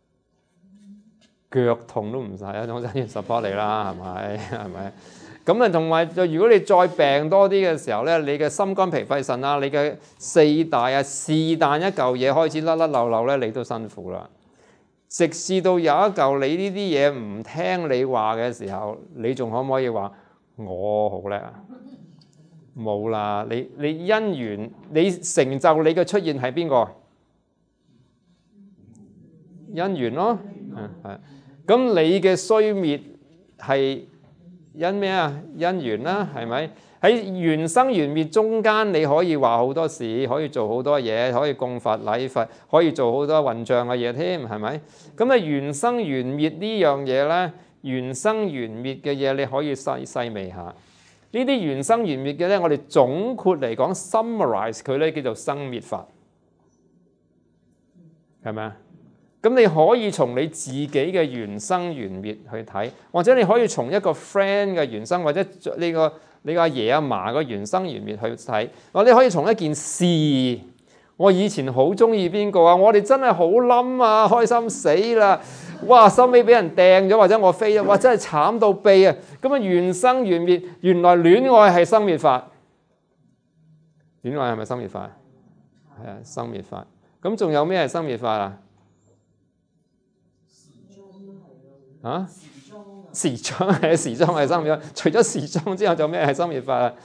腳痛都唔使一種因緣 support 你啦，係咪？係咪？咁啊，同埋就如果你再病多啲嘅時候咧，你嘅心肝脾肺腎啊，你嘅四大啊，是但一嚿嘢開始甩甩漏漏咧，你都辛苦啦。直至到有一嚿你呢啲嘢唔聽你話嘅時候，你仲可唔可以話我好叻啊？冇啦，你你因緣你成就你嘅出現係邊個？因緣咯，係係。咁你嘅衰滅係因咩啊？因緣啦，係咪？喺緣生緣滅中間，你可以話好多事，可以做好多嘢，可以供佛禮佛，可以做好多混帳嘅嘢添，係咪？咁啊，緣生緣滅呢樣嘢咧，緣生緣滅嘅嘢你可以細細味下。呢啲緣生緣滅嘅咧，我哋總括嚟講 summarize 佢咧，叫做生滅法，係咪啊？咁你可以從你自己嘅緣生緣滅去睇，或者你可以從一個 friend 嘅緣生，或者呢個你個阿爺阿嫲個緣生緣滅去睇。或者你可以從一件事，我以前好中意邊個啊？我哋真係好冧啊，開心死啦！哇，收尾俾人掟咗，或者我飛咗，哇，真係慘到痹啊！咁啊，緣生緣滅，原來戀愛係生滅法，戀愛係咪生滅法？係啊，生滅法。咁仲有咩係生滅法啊？啊？時裝係時裝係生滅法，除咗時裝之後，仲有咩係生滅法啊？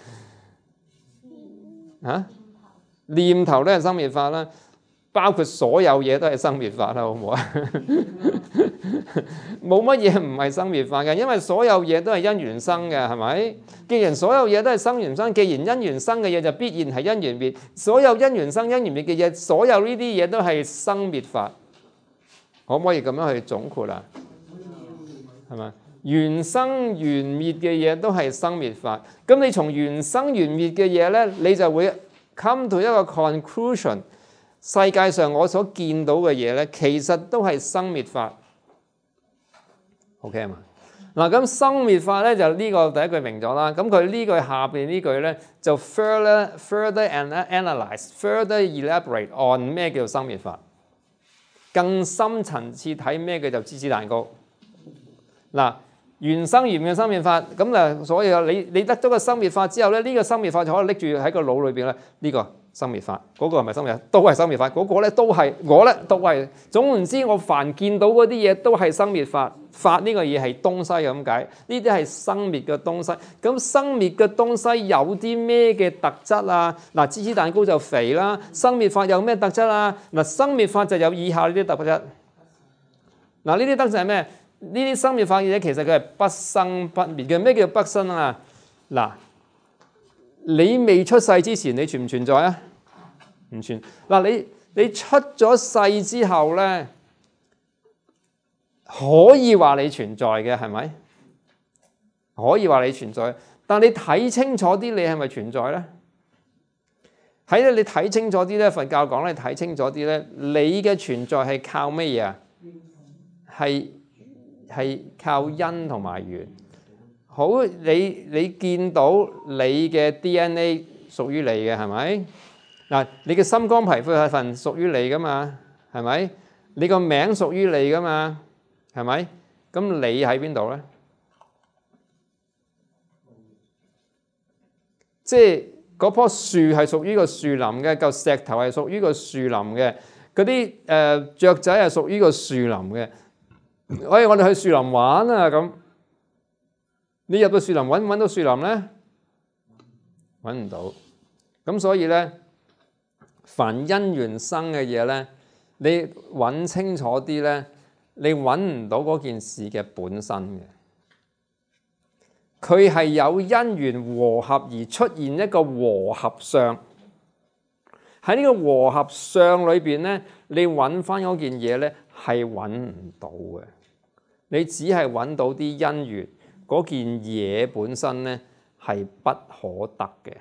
啊？念頭咧係生滅法啦，包括所有嘢都係生滅法啦，好唔好啊？冇乜嘢唔係生滅法嘅，因為所有嘢都係因緣生嘅，係咪？既然所有嘢都係生緣生，既然因緣生嘅嘢就必然係因緣滅，所有因緣生因緣滅嘅嘢，所有呢啲嘢都係生滅法，可唔可以咁樣去總括啊？係咪？緣生緣滅嘅嘢都係生滅法，咁你從緣生緣滅嘅嘢咧，你就會 come to 一個 conclusion。世界上我所見到嘅嘢咧，其實都係生滅法。OK 嘛？ 嗱，咁生滅法咧就呢個第一句明咗啦。咁佢呢句下邊呢句咧就 further further and analyze further elaborate on 咩叫生滅法，更深層次睇咩叫做芝士蛋糕。嗱，緣生緣嘅生滅法，咁啊，所以你你得咗個生滅法之後咧，呢、這個生滅法就可以拎住喺個腦裏邊咧，呢、這個生滅法，嗰、那個係咪生滅法？都係生滅法，嗰、那個咧都係我咧都係。總言之，我凡見到嗰啲嘢都係生滅法。法呢個嘢係東西咁解，呢啲係生滅嘅東西。咁生滅嘅東西有啲咩嘅特質啊？嗱，芝士蛋糕就肥啦。生滅法有咩特質啊？嗱，生滅法就有以下呢啲特質。嗱，呢啲特質係咩？呢啲生滅法嘅嘢其實佢係不生不滅嘅。咩叫不生啊？嗱，你未出世之前，你存唔存在啊？唔存。嗱，你你出咗世之後咧，可以話你存在嘅係咪？可以話你存在，但你睇清楚啲，你係咪存在咧？喺咧，你睇清楚啲咧，佛教講咧，睇清楚啲咧，你嘅存在係靠乜嘢啊？係係靠因同埋緣。好，你你見到你嘅 D N A 屬於你嘅係咪？嗱，你嘅心肝脾肺係份屬於你噶嘛？係咪？你個名屬於你噶嘛？係咪？咁你喺邊度咧？即係嗰棵樹係屬於個樹林嘅，嚿石頭係屬於個樹林嘅，嗰啲誒雀仔係屬於個樹林嘅。哎，我哋去樹林玩啊咁，你入到樹林揾唔揾到樹林咧？揾唔到。咁所以咧，凡因緣生嘅嘢咧，你揾清楚啲咧，你揾唔到嗰件事嘅本身嘅。佢係有因緣和合而出現一個和合相，喺呢個和合相裏邊咧，你揾翻嗰件嘢咧係揾唔到嘅，你只係揾到啲因緣，嗰件嘢本身咧係不可得嘅。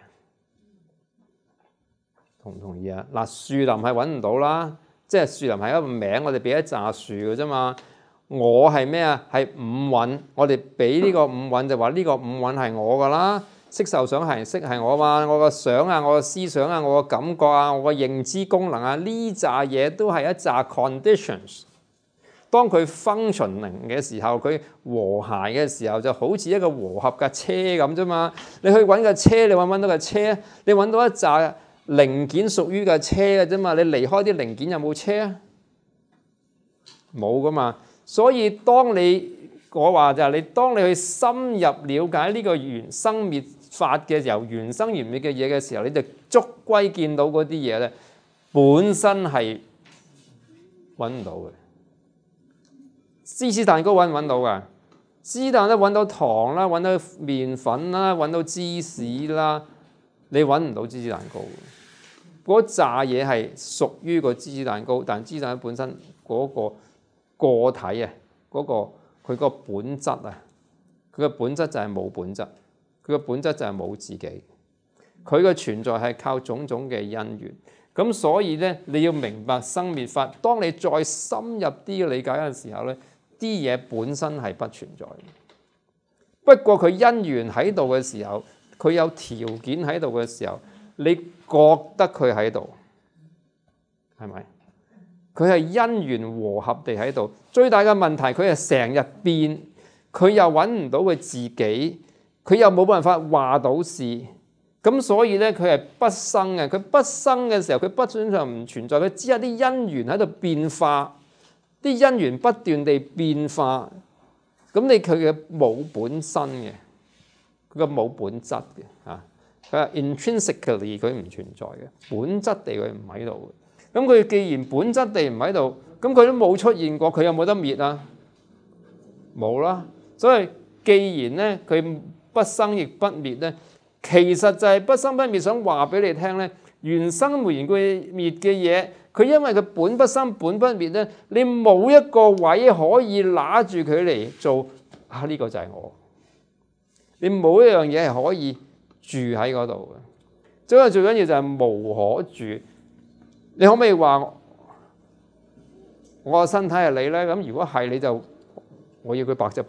同唔同意啊？嗱，樹林係揾唔到啦，即係樹林係一個名，我哋俾一紮樹嘅啫嘛。我係咩啊？係五蘊，我哋俾呢個五蘊就話呢個五蘊係我噶啦。色受想行識係我嘛，我個想啊，我個思想啊，我個感覺啊，我個認知功能啊，呢紮嘢都係一紮 conditions。當佢 functioning 嘅時候，佢和諧嘅時候，就好似一個和合嘅車咁啫嘛。你去揾個車，你揾唔揾到個車？你揾到一紮零件屬於架車嘅啫嘛。你離開啲零件有冇車啊？冇噶嘛。所以當你我話就係你，當你去深入了解呢個緣生滅法嘅時候，緣生緣滅嘅嘢嘅時候，你就捉歸見到嗰啲嘢咧，本身係揾唔到嘅。芝士蛋糕揾唔揾到㗎？芝士蛋都揾到糖啦，揾到麵粉啦，揾到芝士啦，你揾唔到芝士蛋糕。嗰扎嘢係屬於個芝士蛋糕，但芝士蛋糕本身嗰個個體啊，嗰個佢個本質啊，佢個本質就係冇本質，佢個本質就係冇自己，佢嘅存在係靠種種嘅因緣。咁所以咧，你要明白生滅法。當你再深入啲嘅理解嘅時候咧，啲嘢本身係不存在。不過佢因緣喺度嘅時候，佢有條件喺度嘅時候，你覺得佢喺度，係咪？佢係因緣和合地喺度。最大嘅問題，佢係成日變，佢又揾唔到佢自己，佢又冇辦法話到事。咁所以咧，佢係不生嘅。佢不生嘅時候，佢不斷上唔存在，佢只有啲因緣喺度變化，啲因緣不斷地變化。咁你佢嘅冇本身嘅，佢嘅冇本質嘅嚇。佢話 intrinsically 佢唔存在嘅，本質地佢唔喺度嘅。咁佢既然本質地唔喺度，咁佢都冇出現過，佢有冇得滅啊？冇啦。所以既然咧佢不生亦不滅咧，其實就係不生不滅，想話俾你聽咧，緣生無緣故滅嘅嘢，佢因為佢本不生本不滅咧，你冇一個位可以拿住佢嚟做啊！呢個就係我。你冇一樣嘢係可以住喺嗰度嘅。所以最緊要就係無可住。你可唔可以話我個身體係你咧？咁如果係你就我要佢白就白，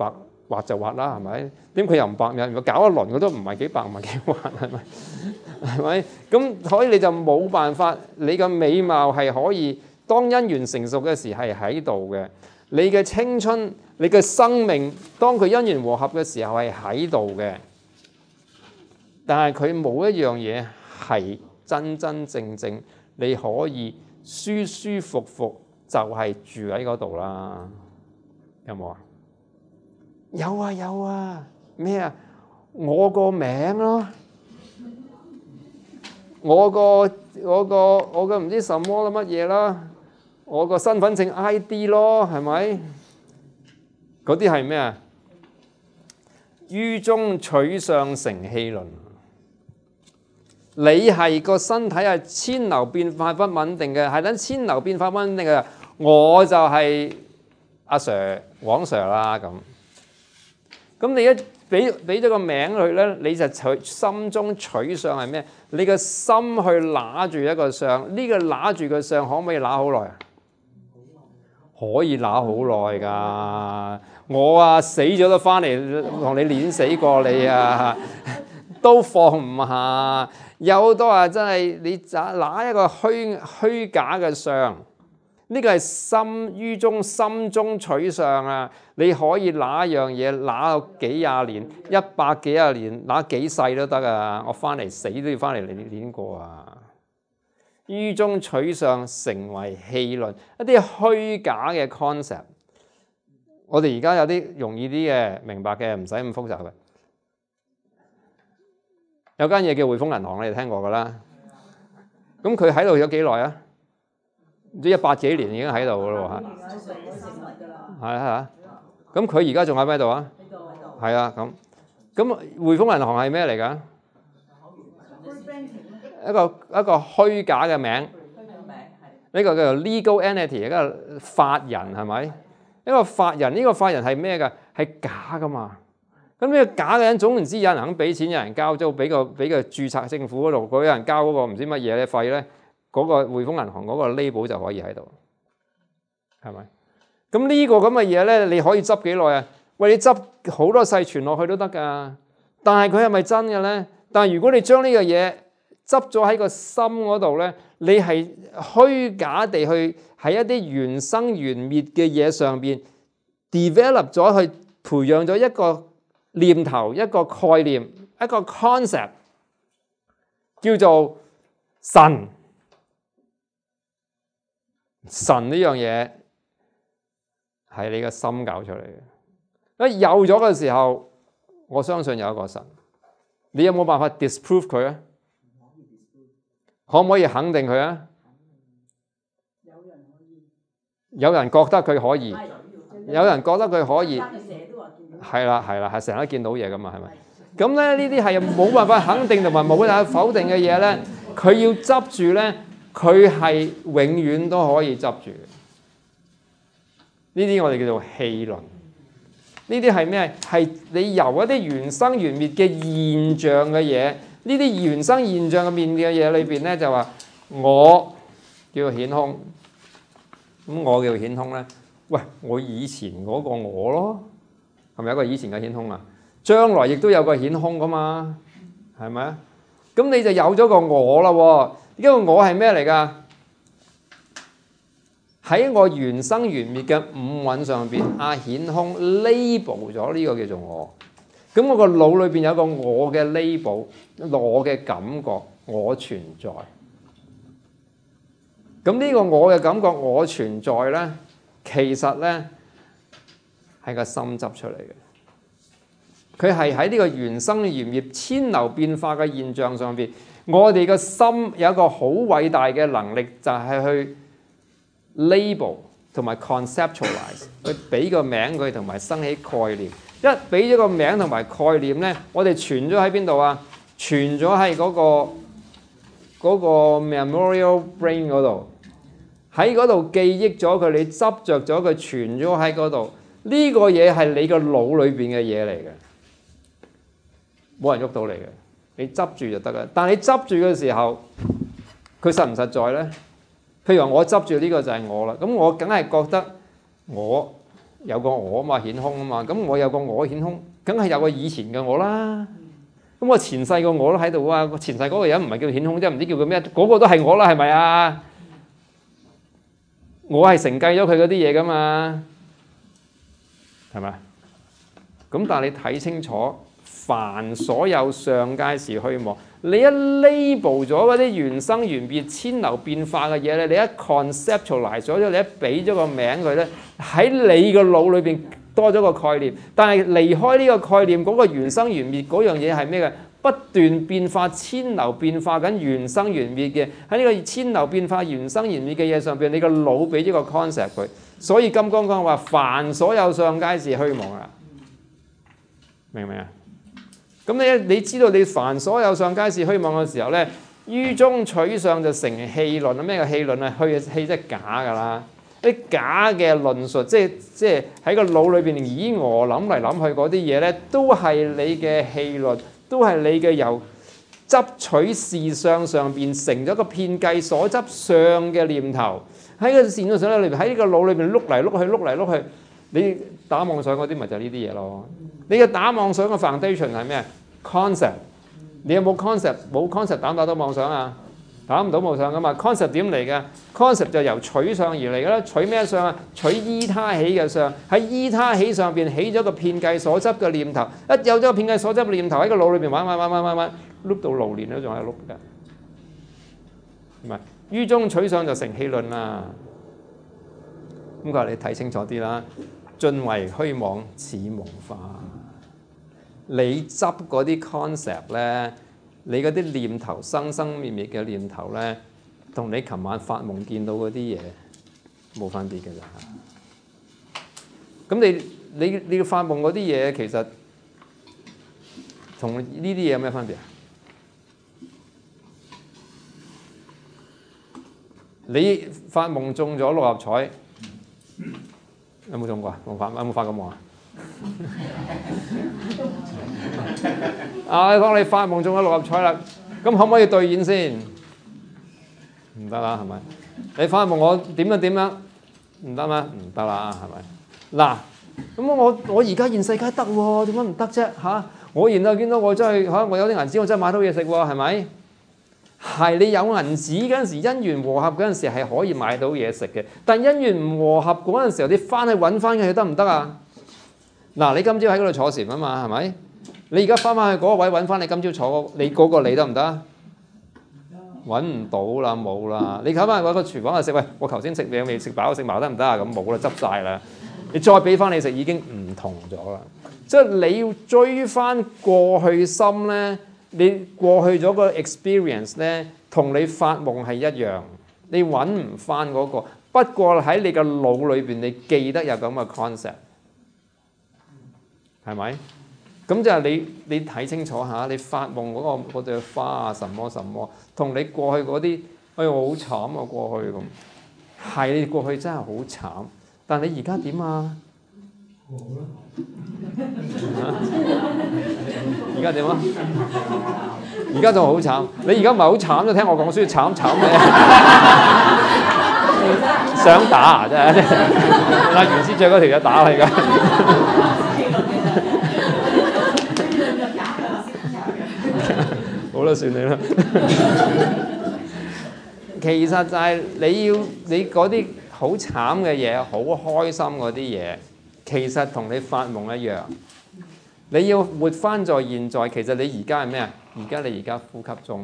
畫就畫啦，係咪？點佢又唔白面？搞一輪佢都唔係幾白，唔係幾滑，係咪？係咪？咁所以你就冇辦法，你個美貌係可以當姻緣成熟嘅時係喺度嘅，你嘅青春、你嘅生命，當佢姻緣和合嘅時候係喺度嘅。但係佢冇一樣嘢係真真正正你可以舒舒服服就係住喺嗰度啦。有冇啊？有啊有啊，咩啊？我個名咯，我個我個我個唔知什麼啦乜嘢啦，我個身份證 I D 咯，係咪？嗰啲係咩啊？於中取相成戲論。你係個身體係千流變化不穩定嘅，係等千流變化不穩定嘅，我就係阿 Sir 黃 Sir 啦咁。咁你一俾俾咗個名佢咧，你就取心中取相係咩？你個心去揦住一個相，呢、這個揦住個相可唔可以揦好耐啊？可以揦好耐㗎。我啊死咗都翻嚟同你碾死過你啊，都放唔下。有好多啊，真係你揦一個虛虛假嘅相。呢個係心於中心中取相啊！你可以揦一樣嘢揦到幾廿年、一百幾廿年、揦幾世都得啊！我翻嚟死都要翻嚟練練過啊！於中取相成為戲論，一啲虛假嘅 concept。我哋而家有啲容易啲嘅明白嘅，唔使咁複雜嘅。有間嘢叫匯豐銀行，你哋聽過㗎啦。咁佢喺度有幾耐啊？唔知一百幾年已經喺度噶咯喎，係啊，咁佢而家仲喺咩度啊？係啊，咁咁匯豐銀行係咩嚟㗎？一個一個虛假嘅名，呢個叫做 legal entity， 一個法人係咪？一個法人，呢個法人係咩㗎？係假㗎嘛？咁呢個假嘅人總言之，有人肯俾錢，有人交租，俾個俾個註冊政府嗰度，嗰有人交嗰個唔知乜嘢咧費咧。嗰個匯豐銀行嗰個 label 就可以喺度，係咪？咁呢個咁嘅嘢咧，你可以執幾耐啊？喂，你執好多世傳落去都得㗎。但係佢係咪真嘅咧？但係如果你將呢個嘢執咗喺個心嗰度咧，你係虛假地去喺一啲緣生緣滅嘅嘢上邊 develop 咗，去培養咗一個念頭、一個概念、一個 concept， 叫做神。神呢樣嘢係你嘅心搞出嚟嘅。一有咗嘅時候，我相信有一個神。你有冇辦法 disprove 佢啊？可唔可以肯定佢啊？有人覺得佢可以，有人覺得佢可以，係啦係啦，係成日都見到嘢㗎嘛，係咪？咁咧呢啲係冇辦法肯定同埋冇辦法否定嘅嘢咧，佢要執住咧。佢係永遠都可以執住嘅，呢啲我哋叫做戲論。呢啲係咩？係你由一啲緣生緣滅嘅現象嘅嘢，呢啲緣生現象嘅面嘅嘢裏邊咧，就話我叫顯空。咁我叫顯空咧，喂，我以前嗰個我咯，係咪有個以前嘅顯空啊？將來亦都有個顯空噶嘛，係咪啊？咁你就有咗個我啦喎。呢個我係咩嚟㗎？喺我緣生緣滅嘅五蘊上邊，阿顯空 label 咗呢個叫做我。咁我個腦裏邊有個我嘅 label，我嘅感覺，我存在。咁呢個我嘅感覺，我存在咧，其實咧係個心執出嚟嘅。佢係喺呢個緣生緣滅、千流變化嘅現象上邊。我哋個心有一個好偉大嘅能力，就係去 label 同埋 conceptualize，去俾個名佢同埋生起概念。一俾咗個名同埋概念咧，我哋存咗喺邊度啊？存咗喺嗰個嗰個 memorial brain 嗰度，喺嗰度記憶咗佢，你執着咗佢，存咗喺嗰度。呢個嘢係你個腦裏邊嘅嘢嚟嘅，冇人喐到你嘅。你執住就得啦，但係你執住嘅時候，佢實唔實在咧？譬如話我執住呢個就係我啦，咁我梗係覺得我有個我啊嘛，顯空啊嘛，咁我有個我顯空，梗係有個以前嘅我啦。咁我前世個我都喺度啊，前世嗰個人唔係叫顯空啫，唔知叫佢咩，嗰、嗰個都係我啦，係咪啊？我係承繼咗佢嗰啲嘢噶嘛，係咪？咁但係你睇清楚，凡所有上界時虛妄，你一 label 咗嗰啲緣生緣滅、千流變化嘅嘢咧，你一 conceptualize 咗，你一俾咗個名佢咧，喺你個腦裏邊多咗個概念。但係離開呢個概念，嗰、嗰個緣生緣滅嗰樣嘢係咩嘅？不斷變化、千流變化緊緣生緣滅嘅，喺呢個千流變化、緣生緣滅嘅嘢上邊，你個腦俾咗個 concept 佢。所以金剛講話，凡所有上界時虛妄啊，明唔明啊？咁你你知道你凡所有上界時虛妄嘅時候咧，於中取相就成戲論啊！咩叫戲論啊？虛戲即係假㗎啦，啲假嘅論述，即係即係喺個腦裏邊以我諗嚟諗去嗰啲嘢咧，都係你嘅戲論。都係你嘅由執取事相上邊成咗個遍計所執相嘅念頭，喺個線上裏邊，喺呢個腦裏邊碌嚟碌去，碌嚟碌去，你打妄想嗰啲咪就係呢啲嘢咯。你嘅打妄想嘅 foundation 係咩 concept？ 你有冇 concept？ 冇 concept 打唔打到妄想啊？打唔到妄想噶嘛 ？concept 點嚟嘅 ？concept 就由取相而嚟嘅啦。取咩相啊？取依他起嘅相，喺依他起上邊起咗個遍計所執嘅念頭。一有咗個遍計所執嘅念頭喺個腦裏邊玩玩玩玩玩玩，碌到流年都仲喺度碌㗎。唔係於中取相就成戲論啦。咁佢話你睇清楚啲啦，盡為虛妄，似夢化。你執嗰啲 concept 咧。你嗰啲念頭生生滅滅嘅念頭咧，同你琴晚發夢見到嗰啲嘢冇分別嘅咋。咁你你你發夢嗰啲嘢其實同呢啲嘢有咩分別啊？你發夢中咗六合彩，有冇中過啊？有冇發有冇發過夢啊？啊！你講你發夢中咗六合彩啦，咁可唔可以兌現先？唔得啦，係咪？你發夢我點樣點樣？唔得咩？唔得啦，係咪？嗱，咁我我而家現世界得喎，點解唔得啫？嚇！我然後見到我真係嚇，我有啲銀紙，我真係買到嘢食喎，係咪？係你有銀紙嗰陣時，因緣和合嗰陣時係可以買到嘢食嘅，但因緣唔和合嗰陣時候，你翻去揾翻佢得唔得啊？嗱，你今朝喺嗰度坐禪啊嘛，係咪？你而家翻返去嗰個位揾翻你今朝坐你嗰個你得唔得？揾唔到啦，冇啦。你睇翻嗰個廚房度食，喂，我頭先食嘢未食飽，食埋得唔得啊？咁冇啦，執晒啦。你再俾翻你食已經唔同咗啦。即係你要追翻過去心咧，你過去咗個 experience 咧，同你發夢係一樣。你揾唔翻嗰個，不過喺你個腦裏邊，你記得有咁嘅 concept，係咪？咁就係你你睇清楚下，你發夢嗰、嗰個嗰朵花啊，什麼什麼，同你過去嗰啲，哎呀我好慘啊過去咁，係你過去真係好慘，但你而家點啊？好啦，而家點啊？而家仲好慘，你而家唔係好慘啫，聽我講書慘慘咩？想打啊真係，阿袁師長嗰條嘢打嚟㗎。好啦，算你啦。其實就係你要你嗰啲好慘嘅嘢，好開心嗰啲嘢，其實同你發夢一樣。你要活翻在現在，其實你而家係咩啊？而家你而家呼吸中，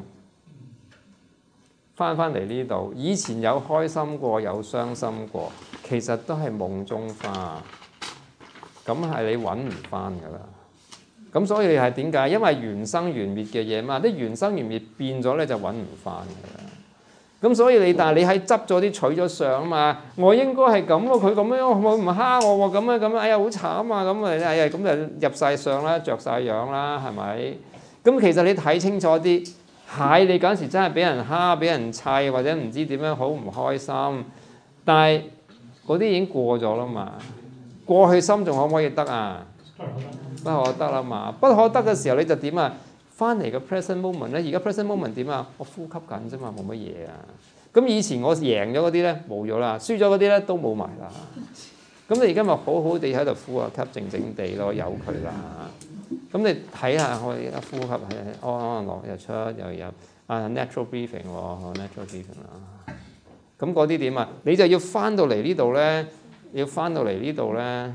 翻翻嚟呢度。以前有開心過，有傷心過，其實都係夢中花。咁係你揾唔翻㗎啦。咁所以你係點解？因為緣生緣滅嘅嘢嘛，啲緣生緣滅變咗咧就揾唔翻㗎啦。咁所以你但係你喺執咗啲取咗相啊嘛，我應該係咁咯，佢咁樣我唔蝦我喎，咁樣咁樣，哎呀好慘啊，咁啊哎呀咁就入晒相啦，着晒樣啦，係咪？咁其實你睇清楚啲，係你嗰陣時真係俾人蝦、俾人砌或者唔知點樣好唔開心，但係嗰啲已經過咗啦嘛。過去心仲可唔可以得啊？不可得啦嘛，不可得嘅時候你就點啊？翻嚟個 present moment 咧，而家 present moment 點啊？我呼吸緊啫嘛，冇乜嘢啊。咁以前我贏咗嗰啲咧冇咗啦，輸咗嗰啲咧都冇埋啦。 咁你而家咪好好地喺度呼下吸，靜靜地咯，由佢啦。咁你睇下我而家呼吸係安安樂日出又入啊 natural breathing 喎 natural breathing 啦。咁嗰啲點啊？你就要翻到嚟呢度咧，要翻到嚟呢度咧，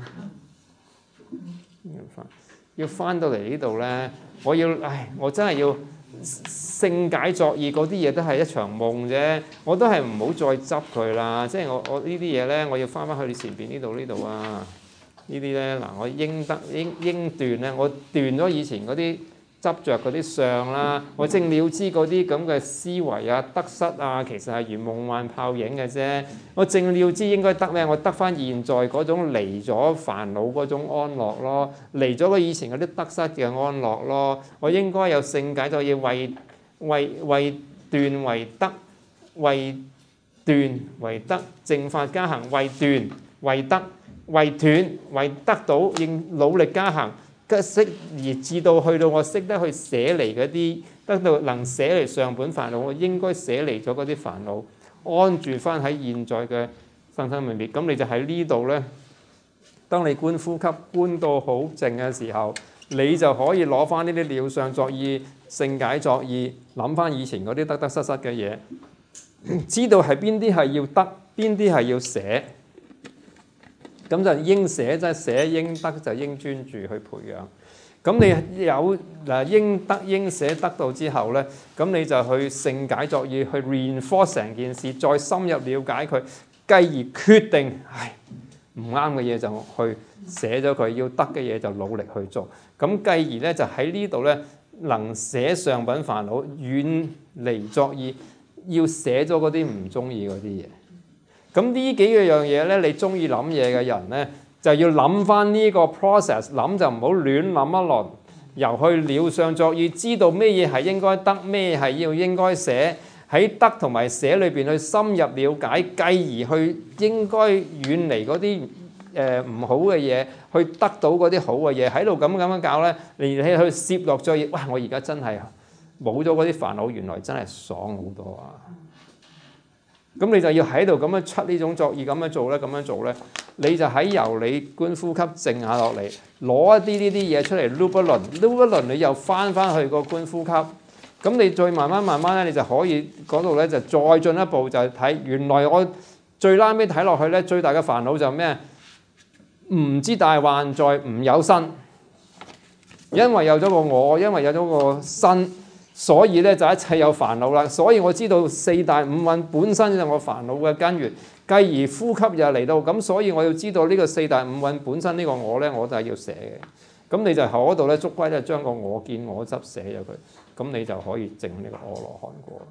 要翻到嚟呢度咧，我要唉，我真係要聖解作意嗰啲嘢都係一場夢啫，我都係唔好再執佢啦。即係我我呢啲嘢咧，我要翻翻去你前邊呢度呢度啊！呢啲咧嗱，我應得應應斷咧，我斷咗以前嗰啲執着嗰啲相啦，我正了知嗰啲咁嘅思維啊、得失啊，其實係如夢幻泡影嘅啫。我正了知應該得咩？我得翻現在嗰種離咗煩惱嗰種安樂咯，離咗個以前嗰啲得失嘅安樂咯。我應該有聖解就要為為為斷為得，為斷為得，正法加行，為斷為得。為斷為得到，應努力加行，識而至到去到我識得去捨離嗰啲，得到能捨離上本煩惱，我應該捨離咗嗰啲煩惱，安住翻喺現在嘅生生滅滅。咁你就喺呢度咧，當你觀呼吸觀到好靜嘅時候，你就可以攞翻呢啲了相作意、聖解作意，諗翻以前嗰啲得得失失嘅嘢，知道係邊啲係要得，邊啲係要捨。咁就應捨，即係捨應得，就應專注去培養。咁你有嗱應得應捨得到之後咧，咁你就去聖解作意，去 reinforce 成件事，再深入了解佢，繼而決定，唉唔啱嘅嘢就去捨咗佢，要得嘅嘢就努力去做。咁繼而咧就喺呢度咧，能捨上品煩惱，遠離作意，要捨咗嗰啲唔中意嗰啲嘢。咁呢幾樣嘢咧，你中意諗嘢嘅人咧，就要諗翻呢個 process， 諗就唔好亂諗一輪，由去了相作意，知道咩嘢係應該得，咩係要應該捨，喺得同埋捨裏邊去深入了解，繼而去應該遠離嗰啲誒唔好嘅嘢，去得到嗰啲好嘅嘢，喺度咁咁樣搞咧，你去攝落作意，哇！我而家真係冇咗嗰啲煩惱，原來真係爽好多啊！咁你就要喺度咁樣出呢種作意，咁樣做咧，咁樣做咧，你就喺由你觀呼吸靜下落嚟，攞一啲呢啲嘢出嚟 loop 一輪 loop 一輪，你又翻翻去個觀呼吸，咁你再慢慢慢慢咧，你就可以嗰度咧就再進一步就係睇，原來我最拉尾睇落去咧，最大嘅煩惱就係咩？唔知大幻在唔有身，因為有咗個我，因為有咗個身。所以咧就一切有煩惱啦，所以我知道四大五蘊本身就係我煩惱嘅根源，繼而呼吸又嚟到，咁所以我要知道呢個四大五蘊本身呢個我咧，我就係要捨嘅。咁你就喺嗰度咧，捉歸咧將個我見我執捨咗佢，咁你就可以證呢個阿羅漢果。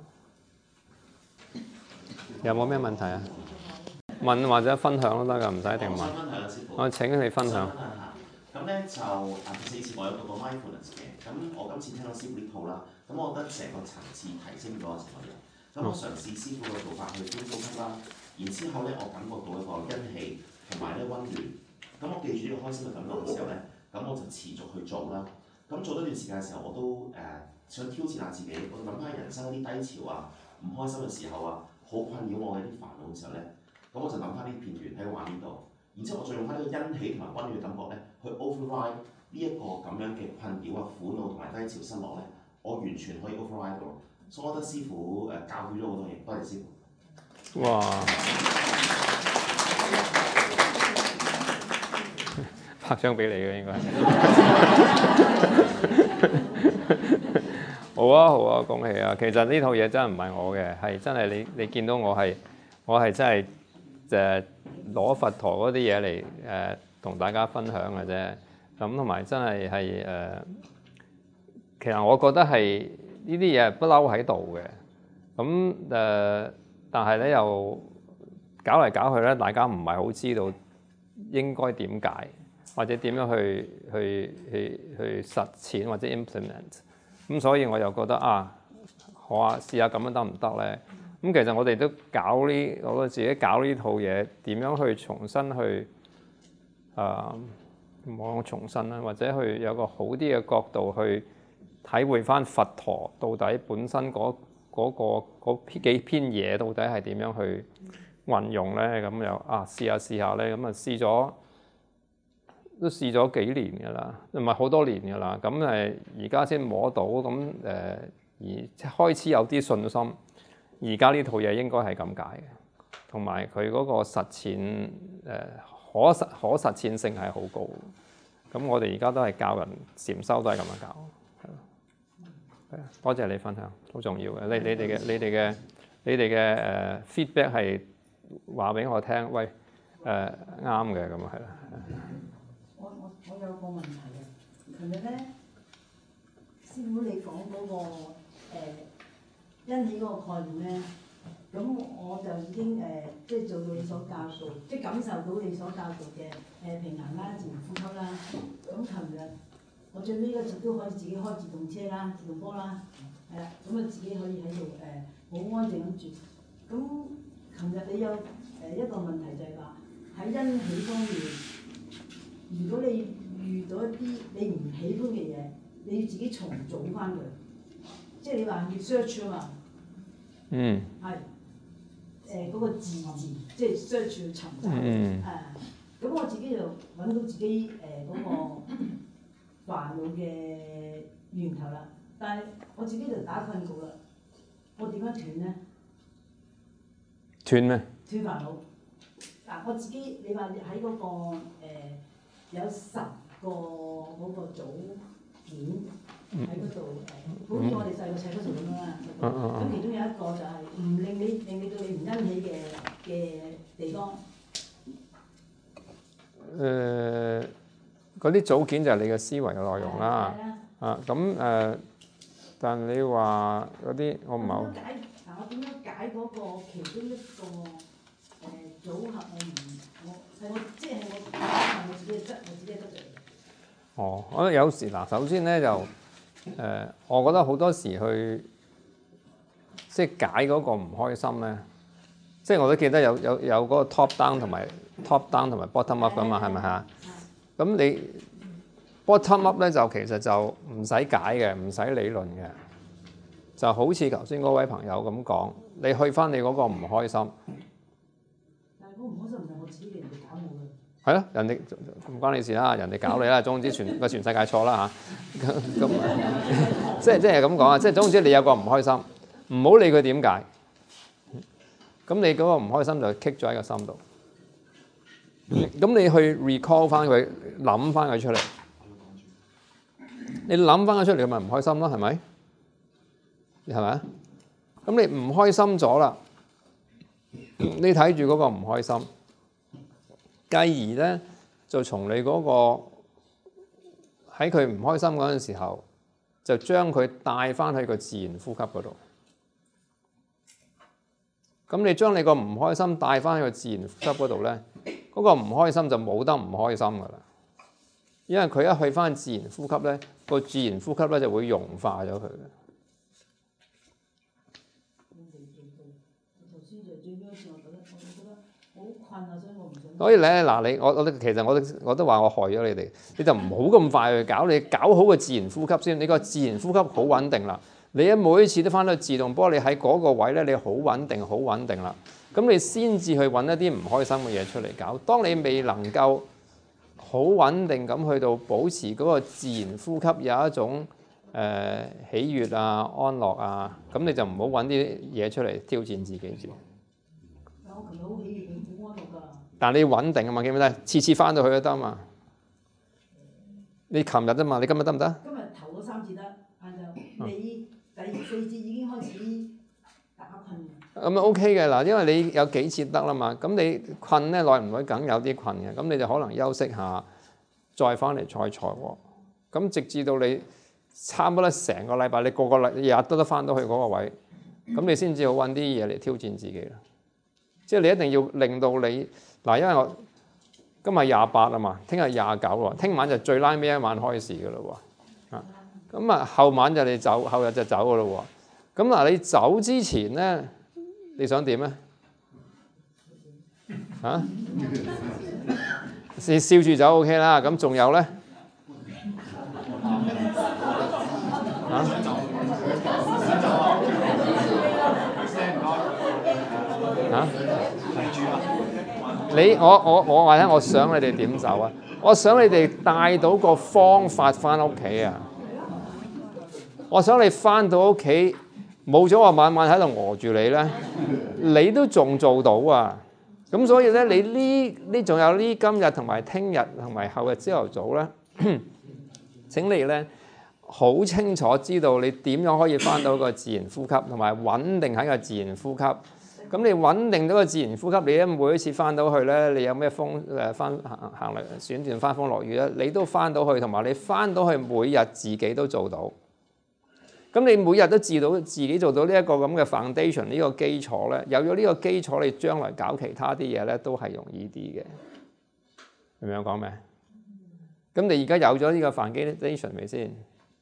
有冇咩問題啊？問或者分享都得㗎，唔使一定問。我請你分享。 咁咧就啊，四次我有讀過 mindfulness 嘅，咁我今次聽到師傅呢套啦，咁我覺得成個層次提升咗成個人。咁我嘗試師傅嘅做法去觀呼吸啦，然之後咧我感覺到一個欣喜同埋咧溫暖。咁我記住呢個開心嘅感覺嘅時候咧，咁我就持續去做啦。咁做咗段時間嘅時候，我都誒、呃、想挑戰下自己，我諗翻人生一啲低潮啊、唔開心嘅時候啊、好困擾我嘅一啲煩惱嘅時候咧，咁我就諗翻呢片段喺個畫面度。然之後，我再用翻呢個欣喜同埋溫暖嘅感覺咧，去 override 呢一個咁樣嘅困擾啊、苦惱同埋低潮、失落咧，我完全可以 override 到。所以我覺得師傅誒教曉咗好多嘢，多謝師傅。 哇！拍張俾你嘅應該。好啊好啊，恭喜啊！其實呢套嘢真係唔係我嘅，係真係你你見到我係我係真係誒。攞佛陀嗰啲嘢嚟誒同大家分享嘅啫，咁同埋真係係誒，其實我覺得係呢啲嘢不嬲喺度嘅，咁誒、呃，但係咧又搞嚟搞去咧，大家唔係好知道應該點解，或者點樣去去去去實踐或者 implement， 咁所以我又覺得啊，好啊，試下咁樣得唔得咧？咁其實我哋都搞呢，我自己搞呢套嘢，點樣去重新去誒，唔好講重新啦，或者去有個好啲嘅角度去體會翻佛陀到底本身嗰嗰個嗰幾篇嘢到底係點樣去運用咧？咁又啊試下試下咧，咁啊試咗都試咗幾年㗎啦，唔係好多年㗎啦。咁誒而家先摸到，咁誒、呃、而開始有啲信心。而家呢套嘢應該係咁解嘅，同埋佢嗰個實踐誒、呃、可實可實踐性係好高。咁我哋而家都係教人禪修，都係咁樣教。係啊，多謝你分享，好重要嘅。你你哋嘅你哋嘅你哋嘅誒 feedback 係話俾我聽，喂誒啱嘅咁啊，係啦。 我我我有個問題嘅，琴日咧師傅你講嗰、那個誒、呃、因起嗰個概念咧，咁我就已經誒、呃、即係做到你所教導，即係感受到你所教導嘅誒平衡啦、自然呼吸啦。咁琴日我最尾嗰集都可以自己開自動車啦、自動波啦，係啦，咁啊自己可以喺度誒好安靜咁住。咁琴日你有誒一個問題就係話喺因起方面。如果你遇到一啲你唔喜歡嘅嘢，你要自己重組翻佢，即係你話要 search 啊嘛， 嗯， 係誒嗰個字字，即係 search 去尋找，誒、 嗯， 咁、呃、我自己就揾到自己誒嗰、呃那個煩惱嘅源頭啦，但係我自己就打困局啦，我點樣斷咧？ 斷咩？ 斷煩惱。嗱、啊，我自己你話喺嗰個、呃有十個嗰個組件喺嗰度誒，好似我哋細個砌嗰度咁樣啦。咁其中有一個就係唔令你令你到你唔欣喜嘅嘅地方。 誒，嗰啲組件就係你嘅思維嘅內容啦。啊，咁誒、呃，但你話嗰啲我唔係好。 解嗱，我點樣解嗰個其中一個誒、呃、組合？我唔我係我即係我係我自己嘅質，我自己嘅質嚟。 哦，我覺得有時嗱，首先咧就誒、呃，我覺得好多時去即係解嗰個唔開心咧，即係我都記得有有有嗰個 top down 同埋 top down 同埋 bottom up 噶嘛，係咪嚇？咁你 bottom up 咧就其實就唔使解嘅，唔使理論嘅，就好似頭先嗰位朋友咁講，你去翻你嗰個唔開心。 但係嗰個唔開心唔係我自己嘅，人哋搞我嘅。 係咯，人哋唔關你事啦，人哋搞你啦，總之全個全世界錯啦嚇。咁即係即係咁講啊，即係總之你有個唔開心，唔好理佢點解。咁你嗰個唔開心就棘咗喺個心度。咁你去 recall 翻佢，諗翻佢出嚟。你諗翻佢出嚟，佢咪唔開心咯？係咪？係咪啊？咁你唔開心咗啦，你睇住嗰個唔開心。繼而咧，就從你嗰個喺佢唔開心嗰陣時候，就將佢帶翻去個自然呼吸嗰度。咁你將你個唔開心帶翻去個自然呼吸嗰度咧，嗰個唔開心就冇得唔開心噶啦。因為佢一去翻自然呼吸咧，個自然呼吸咧就會融化咗佢嘅。所以咧，嗱你我我其實我都我都話我害咗你哋，你就唔好咁快去搞，你搞好個自然呼吸先。你個自然呼吸好穩定啦，你一每一次都翻到自動波，你喺嗰個位咧，你好穩定，好穩定啦。咁你先至去揾一啲唔開心嘅嘢出嚟搞。當你未能夠好穩定咁去到保持嗰個自然呼吸有一種誒、呃、喜悅啊、安樂啊，咁你就唔好揾啲嘢出嚟挑戰自己住。 我琴日好喜悅，好安樂㗎。但你要穩定啊嘛，記唔記得？次次翻到去都得嘛。你琴日啫嘛，你今日得唔得？ 今日頭嗰三次得，晏晝你第四節已經開始打困。 咁啊 OK 嘅嗱，因為你有幾次得啦嘛，咁你困咧耐唔耐梗有啲困嘅，咁你就可能休息下，再翻嚟再賽喎。咁直至到你差唔多成個禮拜，你個個禮日日都得翻到去嗰個位，咁你先至好揾啲嘢嚟挑戰自己啦。即係你一定要令到你嗱，因為我今日廿八啊嘛，聽日廿九喎，聽晚就最拉尾一晚開始噶啦喎，啊，咁啊後晚就你走，後日就走噶啦喎，咁嗱你走之前咧，你想點咧？啊？你笑住走 OK 啦，咁仲有咧？啊？啊？ 你我我我話咧，我想你哋點走啊？我想你哋帶到個方法翻屋企啊！我想你翻到屋企冇咗我晚晚喺度餓住你咧，你都仲做到啊！咁所以咧，你呢呢仲有呢今日同埋聽日同埋後日朝頭早咧，請你咧好清楚知道你點樣可以翻到個自然呼吸，同埋穩定喺個自然呼吸。咁你穩定到個自然呼吸，你咧每一次翻到去咧，你有咩風誒翻行行嚟旋轉翻風落雨咧，你都翻到去，同埋你翻到去每日自己都做到。咁你每日都自到自己做到呢一個咁嘅 foundation 呢個基礎咧，有咗呢個基礎，你將來搞其他啲嘢咧都係容易啲嘅。明唔明我講咩？咁你而家有咗呢個 foundation 未先？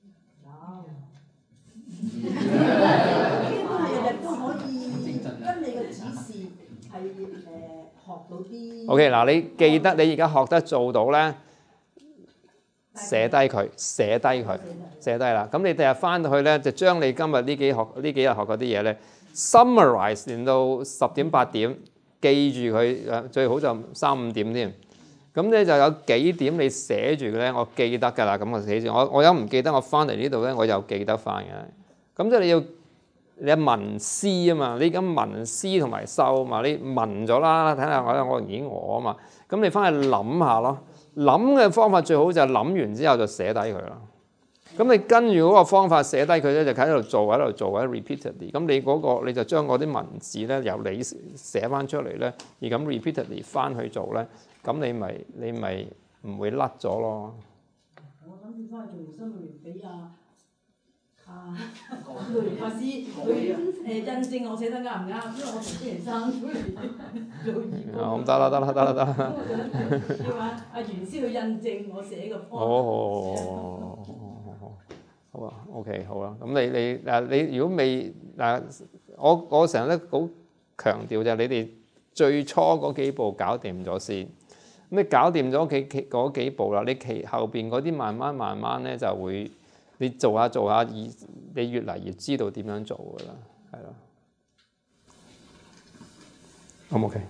有。日日都可以跟你嘅指示係誒學到啲。 OK 嗱，你記得你而家學得做到咧，寫低佢，寫低佢，寫低啦。咁你第日翻到去咧，就將你今日呢幾學呢幾日學嗰啲嘢咧 ，summarize 練到十點八點，記住佢誒，最好就三五點添。咁咧就有幾點你寫住嘅咧，我記得㗎啦。咁我寫住，我我有唔記得，我翻嚟呢度咧，我又記得翻嘅。咁即係你要你係文思啊嘛，你而家文思同埋修啊嘛，你文咗啦，睇下我我已經我啊嘛，咁你翻去諗下咯。諗嘅方法最好就係諗完之後就寫低佢啦。咁你跟住嗰個方法寫低佢咧，就喺度做喺度做喺 repeatedly。咁你嗰個你就將嗰啲文字咧由你寫翻出嚟咧，而咁 repeatedly 翻去做咧，咁你咪你咪唔會甩咗咯。 我諗住翻去做新會俾阿阿講到法師去誒印證我寫得啱唔啱，因為我同朱元生做義工。 咁得啦得啦得啦得啦。 要阿阿元師去印證我寫嘅方法。 哦，好啊 ，OK 好啊。咁你你嗱你如果未嗱，我我成日都好強調就係你哋最初嗰幾步搞掂咗先。咁你搞掂咗幾嗰幾步啦，你其後邊嗰啲慢慢慢慢咧就會。你做下做下，你越嚟越知道點樣做㗎啦，係咯。O 唔 OK？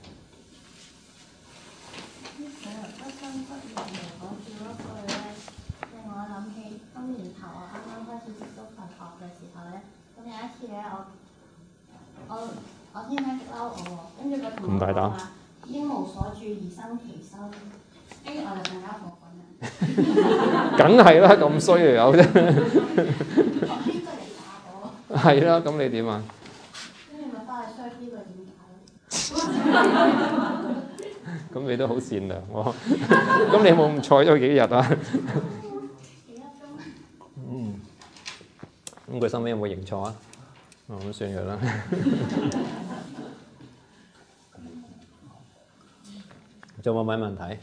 成日不生不滅嚟講笑嗰句咧，令我諗起今年頭我啱啱開始接觸佛學嘅時候咧，咁有一次咧，我我我天生激嬲我喎，跟住個同學講話應無所住而生其修，跟住我就更加火滾啦。 梗係啦，咁衰又有啫。 學呢個嚟打我。 係啦，咁你點啊？ 跟住咪翻去 search 呢個點解？ 咁你都好善良喎。咁你有冇咁坐咗幾日啊？ 幾粒鐘？ 嗯。咁佢收尾有冇認錯啊？哦，咁算佢啦。仲有冇咩問題？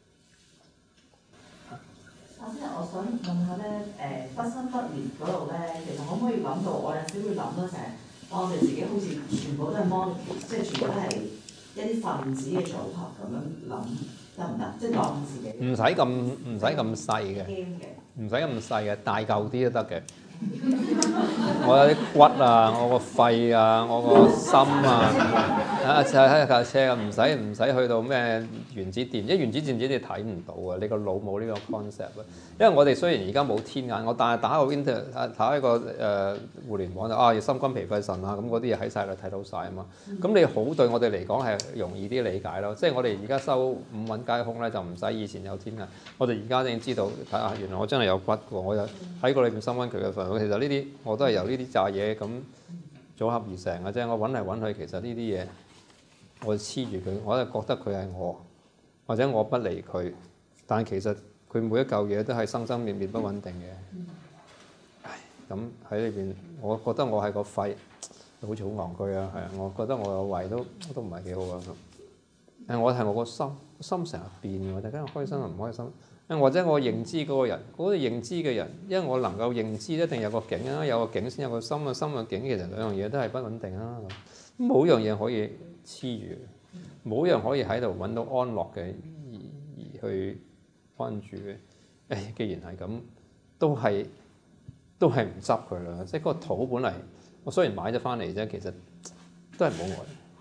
啊，即係我想問下咧，誒不生不滅嗰度咧，其實可唔可以諗到？我有時會諗啦，成日當我哋自己好似全部都係 mon，即係全部都係一啲分子嘅組合咁樣諗，得唔得？即係當自己唔使咁唔使咁細嘅， game 嘅。 唔使咁細嘅，大嚿啲都得嘅。我有啲骨啊，我個肺啊，我個心啊，啊就喺架車啊，唔使唔使去到咩原子電，因為原子電子你睇唔到啊，你個腦冇呢個 concept 啊。因為我哋雖然而家冇天眼，我但係打個 Internet 打開個誒、呃、互聯網就啊，要心肝脾肺腎啊，咁嗰啲嘢喺晒度睇到晒啊嘛。咁你好對我哋嚟講係容易啲理解咯。即係我哋而家收五蘊皆空咧，就唔使以前有天眼。我哋而家已經知道睇下，原來我真係有骨㗎，我有喺個裏邊心溫佢嘅份。其實呢啲我都係由呢啲炸嘢咁組合而成嘅啫。我揾嚟揾去，其實呢啲嘢我黐住佢，我係覺得佢係我，或者我不離佢。但其實佢每一嚿嘢都係生生滅滅不穩定嘅。唉，咁喺裏邊，我覺得我係個肺，好似好戇居啊，係啊，我覺得我個胃都都唔係幾好啊咁。誒，我係我個心，心成日變喎，大家開心又唔開心。誒，或者我認知嗰個人，嗰、嗰個認知嘅人，因為我能夠認知，一定有個境啊，有個境先有個心啊，心嘅境其實兩樣嘢都係不穩定啊。冇樣嘢可以黐住，冇樣可以喺度揾到安樂嘅而而去安住嘅。誒，既然係咁，都係都係唔執佢啦。即係嗰個土本嚟，我雖然買咗翻嚟啫，其實都係冇愛。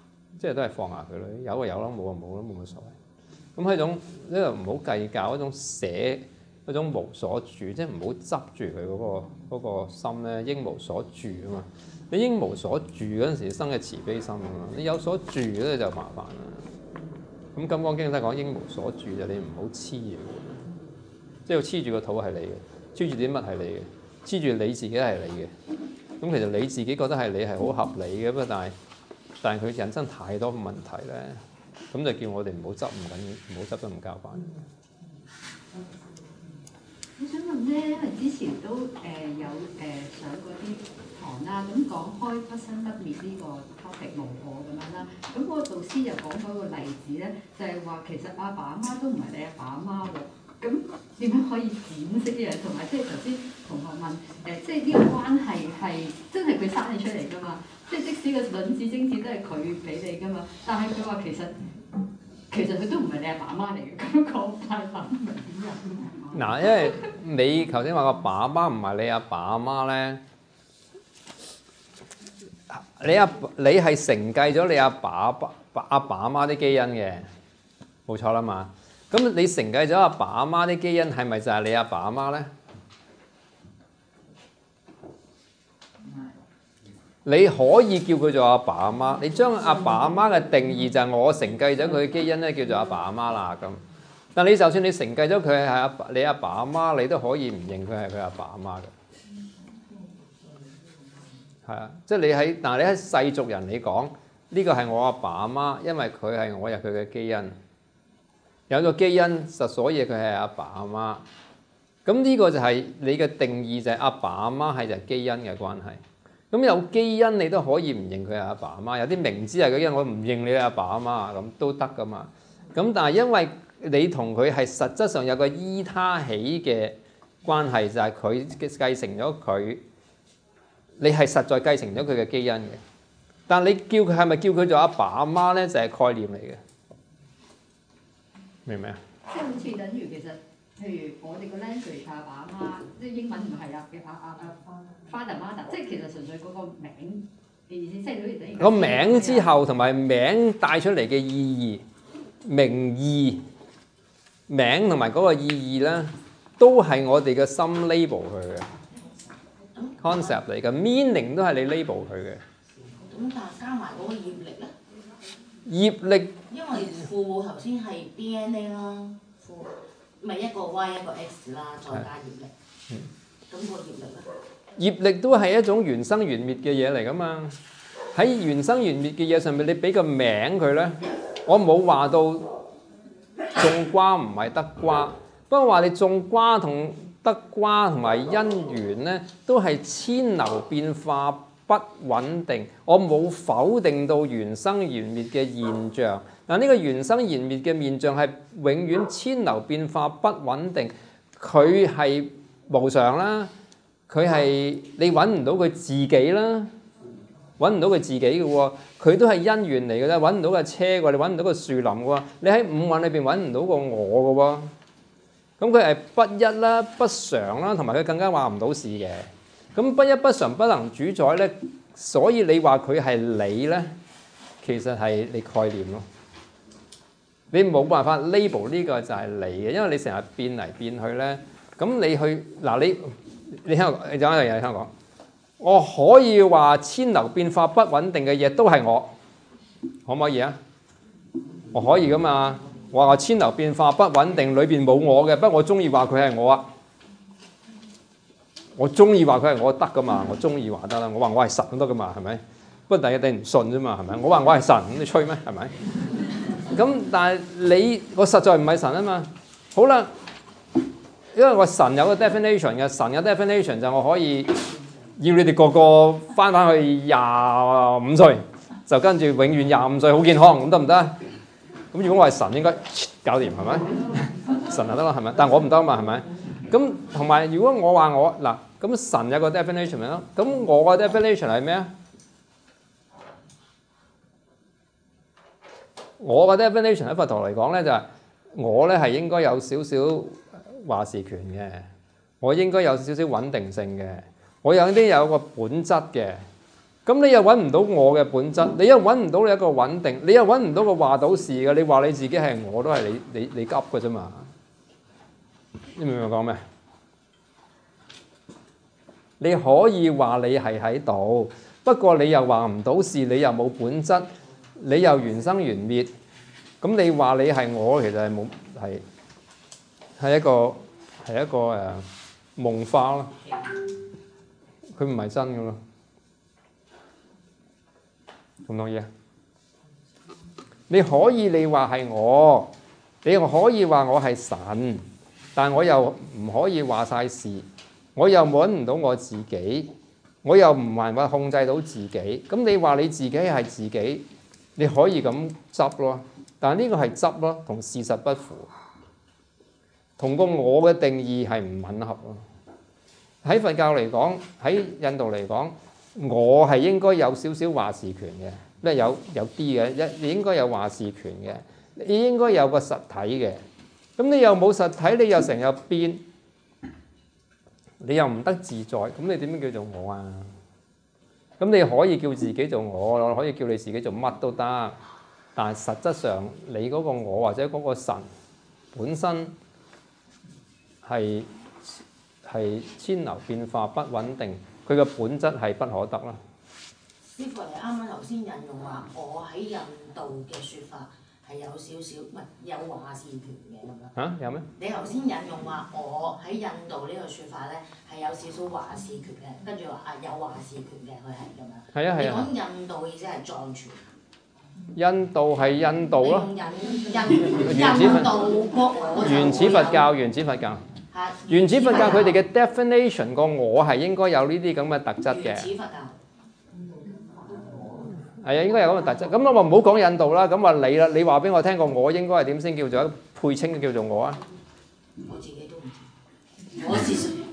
即係都係放下佢咯，有就有咯，冇就冇咯，冇乜所謂。咁係一種呢個唔好計較，一種捨，一種無所住，即係唔好執住佢嗰個嗰個心咧，應無所住啊嘛。你應無所住嗰陣時，生嘅慈悲心啊嘛。你有所住咧就麻煩啦。咁《金剛經》都係講應無所住就你唔好黐嘢，即係黐住個肚係你嘅，黐住啲乜係你嘅，黐住你自己係你嘅。咁其實你自己覺得係你係好合理嘅，不過但係但係佢引申太多問題咧，咁就叫我哋唔好執，唔緊要，唔好執得唔交關。 我想問咧，因為之前都誒、呃、有誒、呃、上嗰啲堂啦，咁講開不生不滅呢個 topic 無我咁樣啦，咁嗰個導師就講咗個例子咧，就係、是、話其實阿爸阿媽都唔係你阿爸阿媽喎。咁點樣可以展釋呢樣？同埋即係頭先同學問誒、呃，即係呢個關係係真係佢生你出嚟㗎嘛？即係即使個卵子精子都係佢俾你㗎嘛，但係佢話其實其實佢都唔係你阿爸阿媽嚟嘅，咁講法諗唔明點樣？ 嗱，因為你頭先話個爸阿媽唔係你阿爸阿媽咧，你阿你係承繼咗你阿爸阿爸阿爸阿媽啲基因嘅，冇錯啦嘛。咁你承繼咗阿爸阿媽啲基因係咪就係你阿爸阿媽咧？你可以叫佢做阿爸阿媽，你將阿爸阿媽嘅定義就係我承繼咗佢嘅基因咧，叫做阿爸阿媽啦咁。但你就算你承繼咗佢係阿你阿爸阿媽，你都可以唔認佢係佢阿爸阿媽嘅。係啊，即係你喺但係你喺世俗人嚟講，呢個係我阿爸阿媽，因為佢係我入佢嘅基因。有個基因實，所以佢係阿爸阿媽。咁呢個就係你嘅定義，就係阿爸阿媽係就係基因嘅關係。咁有基因你都可以唔認佢係阿爸阿媽，有啲明知係佢，因為我唔認你阿爸阿媽咁都得噶嘛。咁但係因為你同佢係實質上有個依他起嘅關係，就係佢繼承咗佢，你係實在繼承咗佢嘅基因嘅。但你叫佢係咪叫佢做阿爸阿媽咧，就係概念嚟嘅。明唔明啊？ 即係好似等於其實，譬如我哋個 language 係阿爸阿媽，即係英文唔係啊嘅阿阿阿 father mother，即係其實純粹嗰個名嘅意思，即係好似等於個名之後同埋名帶出嚟嘅意義、名義、名同埋嗰個意義咧，都係我哋嘅心 label 佢嘅 concept 嚟嘅 meaning 都係你 label 佢嘅。 咁但係加埋嗰個業力咧？ 業力， 因為父母頭先係 D N A 啦，父咪一個 Y 一個 X 啦，再加業力。咁、嗯、個業力咧？業力都係一種原生原滅嘅嘢嚟噶嘛。喺原生原滅嘅嘢上面，你俾個名佢咧，我冇話到種瓜唔係得瓜，不過話你種瓜同得瓜同埋因緣咧，都係千流變化。不穩定，我冇否定到原生原滅嘅現象。嗱，呢個原生原滅嘅現象係永遠千流變化不穩定，佢係無常啦，佢係你揾唔到佢自己啦，揾唔到佢自己嘅喎，佢都係因緣嚟嘅啫，揾唔到個車喎，你揾唔到個樹林嘅喎，你喺五蘊裏邊揾唔到個我嘅喎，咁佢係不一啦、不常啦，同埋佢更加話唔到事嘅。咁不一不常不能主宰咧，所以你話佢係你咧，其實係你概念咯。你冇辦法 label 呢個就係你嘅，因為你成日變嚟變去咧。咁你去嗱你你聽我你講一樣嘢，你聽我講，我可以話千流變化不穩定嘅嘢都係我，可唔可以啊？我可以噶嘛？我話千流變化不穩定裏邊冇我嘅，不過我中意話佢係我啊。我中意話佢係我得噶嘛，我中意話得啦。我話我係神都得噶嘛，係咪？不過第一你唔信啫嘛，係咪？我話我係神，咁你吹咩？係咪？咁但係你我實在唔係神啊嘛。好啦，因為我神有個 definition 嘅，神嘅 definition 就我可以要你哋個個翻返去廿五歲，就跟住永遠廿五歲好健康，咁得唔得？咁如果我係神，應該搞掂係咪？神就得啦，係咪？但係我唔得啊嘛，係咪？咁同埋，如果我話我嗱，咁神有個 definition 咪咯？咁我個 definition 係咩啊？我個 definition 喺佛陀嚟講咧，就係我咧係應該有少少話事權嘅，我應該有少少穩定性嘅，我有啲有個本質嘅， 咁你又揾唔到我嘅本質，你又揾唔到你一個穩定，你又揾唔到個話到事嘅，你話你自己係我都係你你你急嘅啫嘛。你明唔明我講咩？你可以話你係喺度，不過你又話唔到事，你又冇本質，你又緣生緣滅，咁你話你係我，其實係冇係係一個係一個誒夢化咯，佢唔係真嘅咯。同唔同意啊？你可以你話係我，你又可以話我係神，但我又唔可以話晒事，我又揾唔到我自己，我又唔係話控制到自己。咁你話你自己係自己，你可以咁執咯，但係呢個係執咯，同事實不符，同個我嘅定義係唔吻合咯。喺佛教嚟講，喺印度嚟講，我係應該有少少話事權嘅，咩有有啲嘅，一你應該有話事權嘅，你應該有個實體嘅。咁你又冇實體，你又成日變，你又唔得自在，咁你點樣叫做我啊？咁你可以叫自己做我，可以叫你自己做乜都得，但係實質上你嗰個我或者嗰個神本身係係千流變化不穩定，佢嘅本質係不可得啦。 師傅，你啱啱頭先引用話，我喺印度嘅説法係有少少，唔係有話事權嘅咁樣。 嚇、啊、有咩？ 你頭先引用話，我喺印度呢個説法咧係有少少話事權嘅，跟住話啊有話事權嘅，佢係咁樣。 係啊係啊。 你講印度嘅意思係藏傳。 印度係印度咯。 你用印印印度個我就原始佛教，原始佛教。原始佛教佢哋嘅 definition 個我係應該有呢啲咁嘅特質嘅。 原始佛教。 係啊，應該有咁嘅特質。咁我話唔好講印度啦，咁話你啦，你話俾我聽個我應該係點先叫做一個配稱叫做我啊？ 我自己都唔知，我是誰？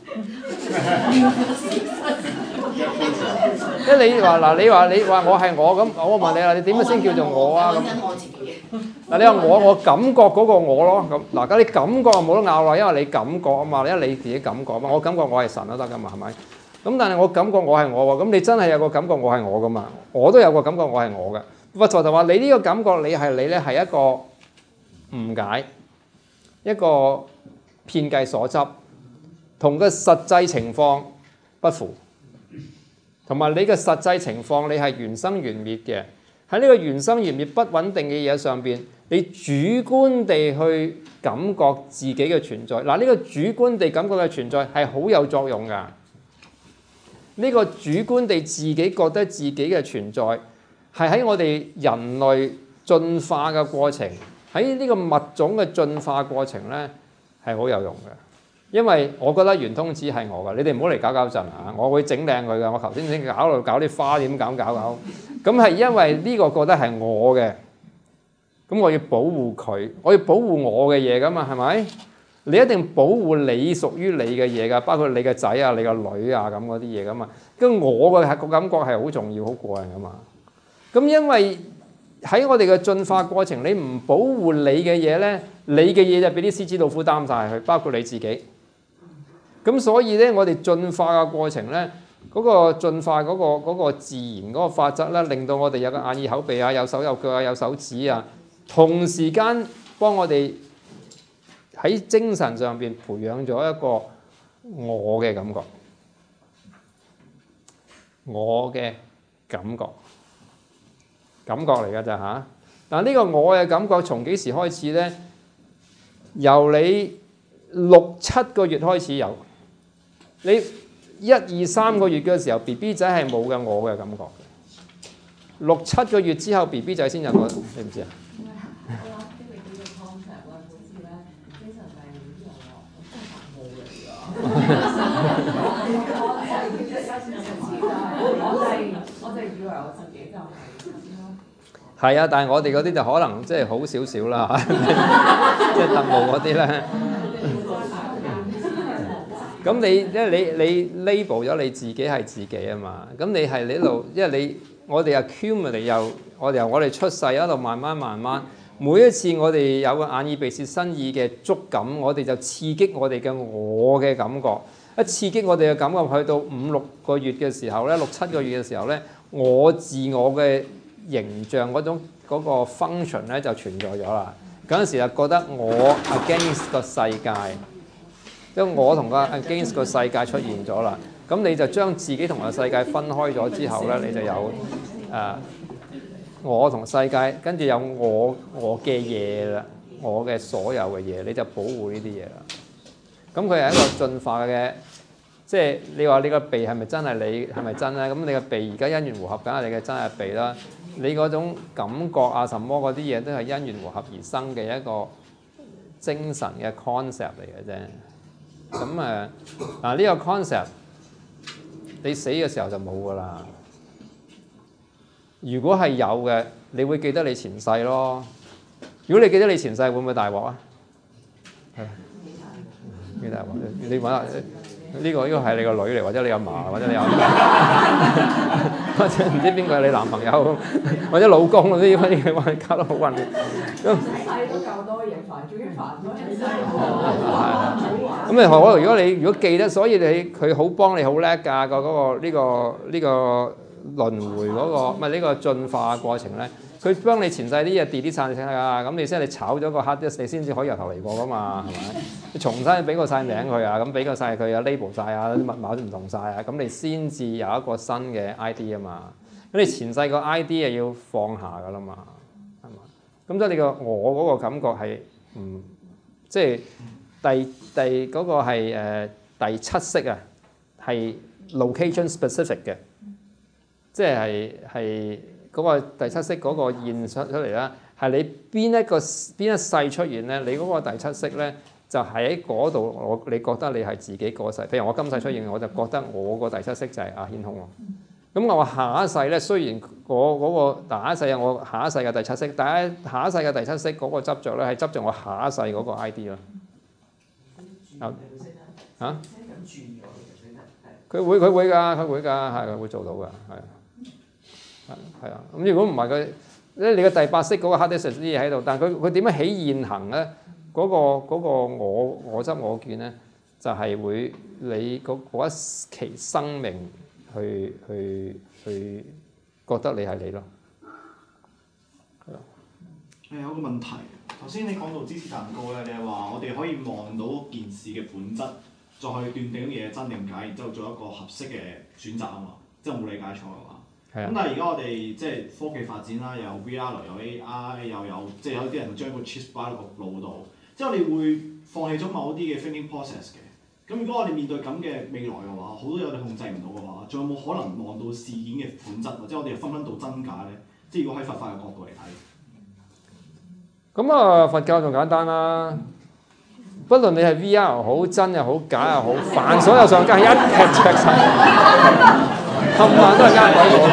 即係你話嗱，你話你話我係我咁，我問你啦，你點樣先叫做我啊？咁我自己。 嗱，你話我我感覺嗰個我咯，咁嗱，咁你感覺冇得拗啦，因為你感覺啊嘛，因為你自己感覺啊嘛，我感覺我係神都得噶嘛，係咪？咁但係我感覺我係我喎，咁你真係有個感覺我係我噶嘛？我都有個感覺我係我嘅。佛陀就話你呢個感覺你係你咧係一個誤解，一個騙計所執，同個實際情況不符，同埋你嘅實際情況你係緣生緣滅嘅。喺呢個緣生緣滅不穩定嘅嘢上邊，你主觀地去感覺自己嘅存在。嗱，呢個主觀地感覺嘅存在係好有作用㗎。呢個主觀地自己覺得自己嘅存在係喺我哋人類進化嘅過程，喺呢個物種嘅進化過程咧係好有用嘅。因為我覺得圓通子係我㗎，你哋唔好嚟搞搞震啊！我會整靚佢㗎。我頭先先搞到搞啲花點搞搞搞，咁係因為呢個覺得係我嘅，咁我要保護佢，我要保護我嘅嘢㗎嘛，係咪？你一定保護你屬於你嘅嘢㗎，包括你嘅仔啊、你個女啊咁嗰啲嘢㗎嘛。咁我嘅個感覺係好重要、好過癮㗎嘛。咁因為喺我哋嘅進化過程，你唔保護你嘅嘢咧，你嘅嘢就俾啲獅子老虎擔晒佢，包括你自己。咁所以咧，我哋進化嘅過程咧，嗰個進化嗰個嗰個自然嗰個法則咧，令到我哋有個眼耳口鼻啊，有手有腳啊，有手指啊，同時間幫我哋喺精神上邊培養咗一個我嘅感覺，我嘅感覺，感覺嚟㗎咋嚇？但呢個我嘅感覺從幾時開始咧？由你六七個月開始有。你一二三個月嘅時候 B B 仔係冇嘅我嘅感覺嘅，六七個月之後 B B 仔先有個，你唔知啊？ 我諗呢個叫做 concept 咧，好似咧精神病院啲人話，我真係白霧嚟㗎。我係我就以為我自己就係。 係啊，但係我哋嗰啲就可能即係好少少啦，即係特務嗰啲咧。咁你因為你你 label 咗你自己係自己啊嘛，咁你係你一路，因為你我哋 accumulate 由我哋由我哋出世一路慢慢慢慢，每一次我哋有個眼耳鼻舌身意嘅觸感，我哋就刺激我哋嘅我嘅感覺，一刺激我哋嘅感覺去到五六個月嘅時候咧，六七個月嘅時候咧， 我自我嘅形象嗰種嗰個 function 咧就存在咗啦。嗰陣時就覺得我 against 個世界，即係我同個 against 個世界出現咗啦。咁你就將自己同個世界分開咗之後咧，你就有誒、呃、我同世界，跟住有我我嘅嘢啦，我嘅所有嘅嘢，你就保護呢啲嘢啦。咁佢係一個進化嘅，即係你話你個鼻係咪真係你係咪真咧？咁你個鼻而家因緣和合，梗係你嘅真係鼻啦。你嗰種感覺啊，什麼嗰啲嘢都係因緣和合而生嘅一個精神嘅 concept 嚟嘅啫。咁誒嗱呢個 concept，你死嘅時候就冇噶啦。如果係有嘅，你會記得你前世咯。如果你記得你前世，會唔會大鑊啊？係幾大鑊？你揾下呢個呢個係你個女嚟，或者你阿嫲，或者你阿或者唔知邊個係你男朋友，或者老公嗰啲嗰啲嘢，搞得好混亂。咁細都夠多嘢煩，仲要煩多嘢。 咁你可如果你如果記得，所以你佢好幫你好叻㗎個嗰個呢個呢個輪迴嗰個，唔係呢個進化過程咧。佢幫你前世啲嘢 delete 曬㗎，咁你先你炒咗個 hard disk，你先至可以由頭嚟過㗎嘛，係咪？你重新俾個晒名佢啊，咁俾個晒佢啊 label 晒啊，啲密碼都唔同晒啊，咁你先至有一個新嘅 I D 啊嘛。咁你前世個 I D 啊要放下㗎啦嘛，係嘛？咁所以你個我嗰個感覺係唔即係第第嗰個係誒第七式啊，係 location specific 嘅，即係係。嗰個第七式嗰個現出出嚟啦，係你邊一個邊一世出現咧？你嗰個第七式咧，就喺嗰度。我你覺得你係自己嗰世，譬如我今世出現，我就覺得我個第七式就係阿顯空咯。咁我話下一世咧，雖然我嗰個下一世係我下一世嘅第七式，但係下一世嘅第七式嗰個執著咧，係執著我下一世嗰個 I D 咯。啊？嚇？佢會佢會㗎，佢會㗎，係佢會做到㗎，係。係啊，咁如果唔係佢，咧你嘅第八式嗰個 hard disk 啲嘢喺度，但係佢佢點樣起現行咧？嗰、嗰個嗰個我我執我見咧，就係、係、會你嗰嗰一期生命去去去覺得你係你咯。係啊。 誒有個問題，頭先你講到芝士蛋糕咧，你係話我哋可以望到件事嘅本質，再去斷定嘢真定假，然之後做一個合適嘅選擇啊嘛，即係冇理解錯嘅話。咁但係而家我哋即係科技發展啦，又有 V R 有 A I 又有即係有啲人將個 chip 擺喺個腦度，即係我哋會放棄咗某啲嘅 thinking process 嘅。咁如果我哋面對咁嘅未來嘅話，好多嘢我哋控制唔到嘅話，仲有冇可能望到事件嘅本質，或者我哋分分到真假咧？即係如果喺佛法嘅角度嚟睇，咁啊佛教仲簡單啦。不論你係 V R 又好，真又好，假又好，凡所有上界一劇 check 晒。冚唪唥都係呃鬼我，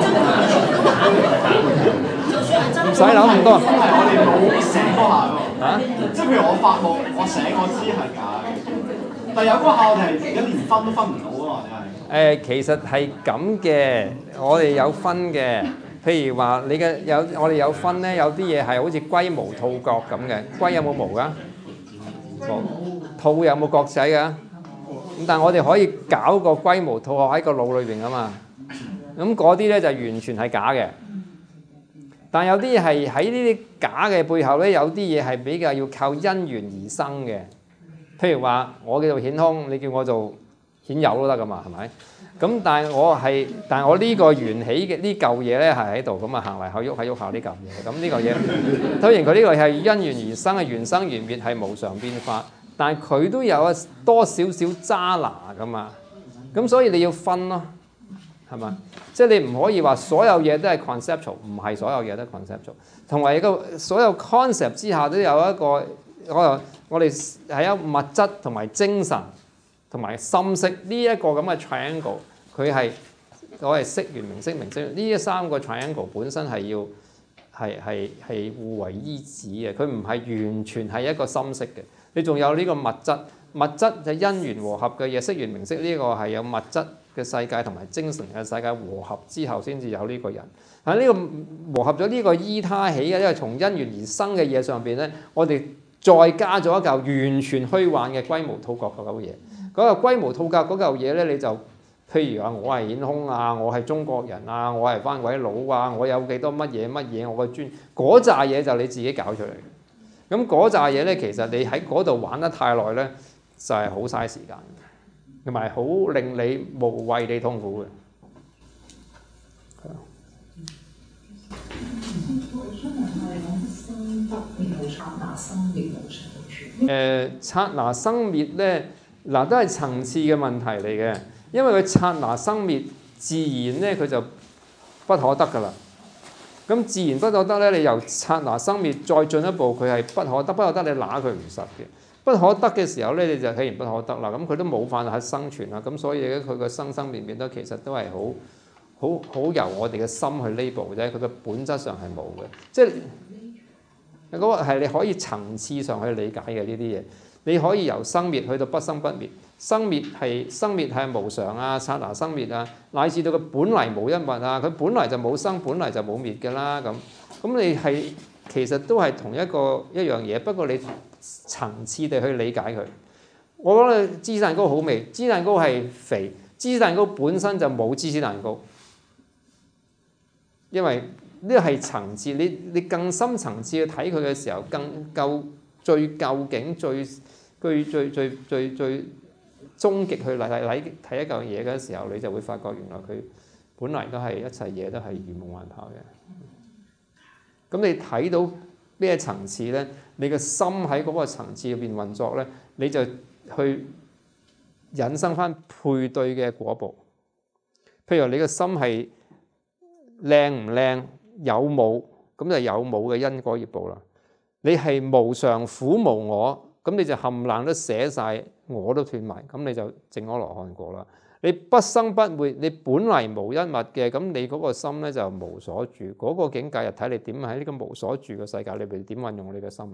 唔使諗咁多。 真係我哋冇醒嗰下喎。啊？即係譬如我發夢，我醒我知係假嘅，但有嗰下我哋係而家連分都分唔到啊嘛，真係。誒，其實係咁嘅，我哋有分嘅。譬如話你嘅有，我哋有分咧，有啲嘢係好似龜毛兔角咁嘅。龜有冇毛㗎？冇。兔有冇角仔㗎？咁但係我哋可以搞個龜毛兔喺個腦裏邊啊嘛，咁嗰啲咧就完全係假嘅。但係有啲係喺呢啲假嘅背後咧，有啲嘢係比較要靠因緣而生嘅。譬如話我叫做顯空，你叫我做顯有都得噶嘛，係咪？咁但係我係，但係我呢個緣起嘅呢嚿嘢咧係喺度，咁啊行嚟去喐下喐下呢嚿嘢。咁呢個嘢，雖然佢呢個係因緣而生嘅，緣生緣滅係無常變化。但係佢都有多少少渣拿噶嘛，咁所以你要分咯，係咪？即係你唔可以話所有嘢都係 conceptual， 唔係所有嘢都係 conceptual。同埋個所有 concept 之下都有一個，我我哋係有物質同埋精神同埋心識呢一個咁嘅 triangle， 佢係我係識緣名色名色呢三個 triangle 本身係要係係係互為依止嘅，佢唔係完全係一個心識嘅。你仲有呢個物質，物質就因緣和合嘅嘢，識緣名色呢個係有物質嘅世界同埋精神嘅世界和合之後先至有呢個人。喺呢個和合咗呢個依他起嘅，因為從因緣而生嘅嘢上邊咧，我哋再加咗一嚿完全虛幻嘅龜毛兔角嗰嚿嘢。嗰個龜毛兔角嗰嚿嘢咧，你就譬如話我係顯空啊，我係中國人啊，我係番鬼佬啊，我有幾多乜嘢乜嘢，我嘅專嗰扎嘢就你自己搞出嚟嘅。咁嗰扎嘢咧，其實你喺嗰度玩得太耐咧，就係好嘥時間，同埋好令你無謂地痛苦嘅。誒剎那生滅咧，嗱都係層次嘅問題嚟嘅，因為佢剎那生滅，自然咧佢就不可得噶啦。咁自然不可得咧，你由剎那生滅再進一步，佢係不可得，不可得你揦佢唔實嘅。不可得嘅時候咧，你就既然不可得啦，咁佢都冇辦法生存啦。咁所以咧，佢個生生滅滅都其實都係好好好由我哋嘅心去 label 啫，佢嘅本質上係冇嘅，即係。嗰個係你可以層次上去理解嘅呢啲嘢，你可以由生滅去到不生不滅，生滅係生滅係無常啊，剎那生滅啊，乃至到佢本嚟無一物啊，佢本嚟就冇生，本嚟就冇滅嘅啦咁。咁你係其實都係同一個一樣嘢，不過你層次地去理解佢。我覺得芝士蛋糕好味，芝士蛋糕係肥，芝士蛋糕本身就冇芝士蛋糕，因為呢個係層次，你你更深層次去睇佢嘅時候，更夠最究竟、最最最最最最終極去睇睇睇一嚿嘢嘅時候，你就會發覺原來佢本嚟都係一切嘢都係如夢幻泡嘅。咁你睇到咩層次咧？你個心喺嗰個層次入邊運作咧，你就去引申翻配對嘅果報。譬如你個心係靚唔靚？有冇咁就有冇嘅因果業報啦。你係無常苦無我，咁你就冚唪唥都寫晒，我都斷埋，咁你就證阿羅漢果啦。你不生不滅，你本嚟無一物嘅，咁你嗰個心咧就無所住，嗰、那個境界就睇你點喺呢個無所住嘅世界裏邊點運用你嘅心啦。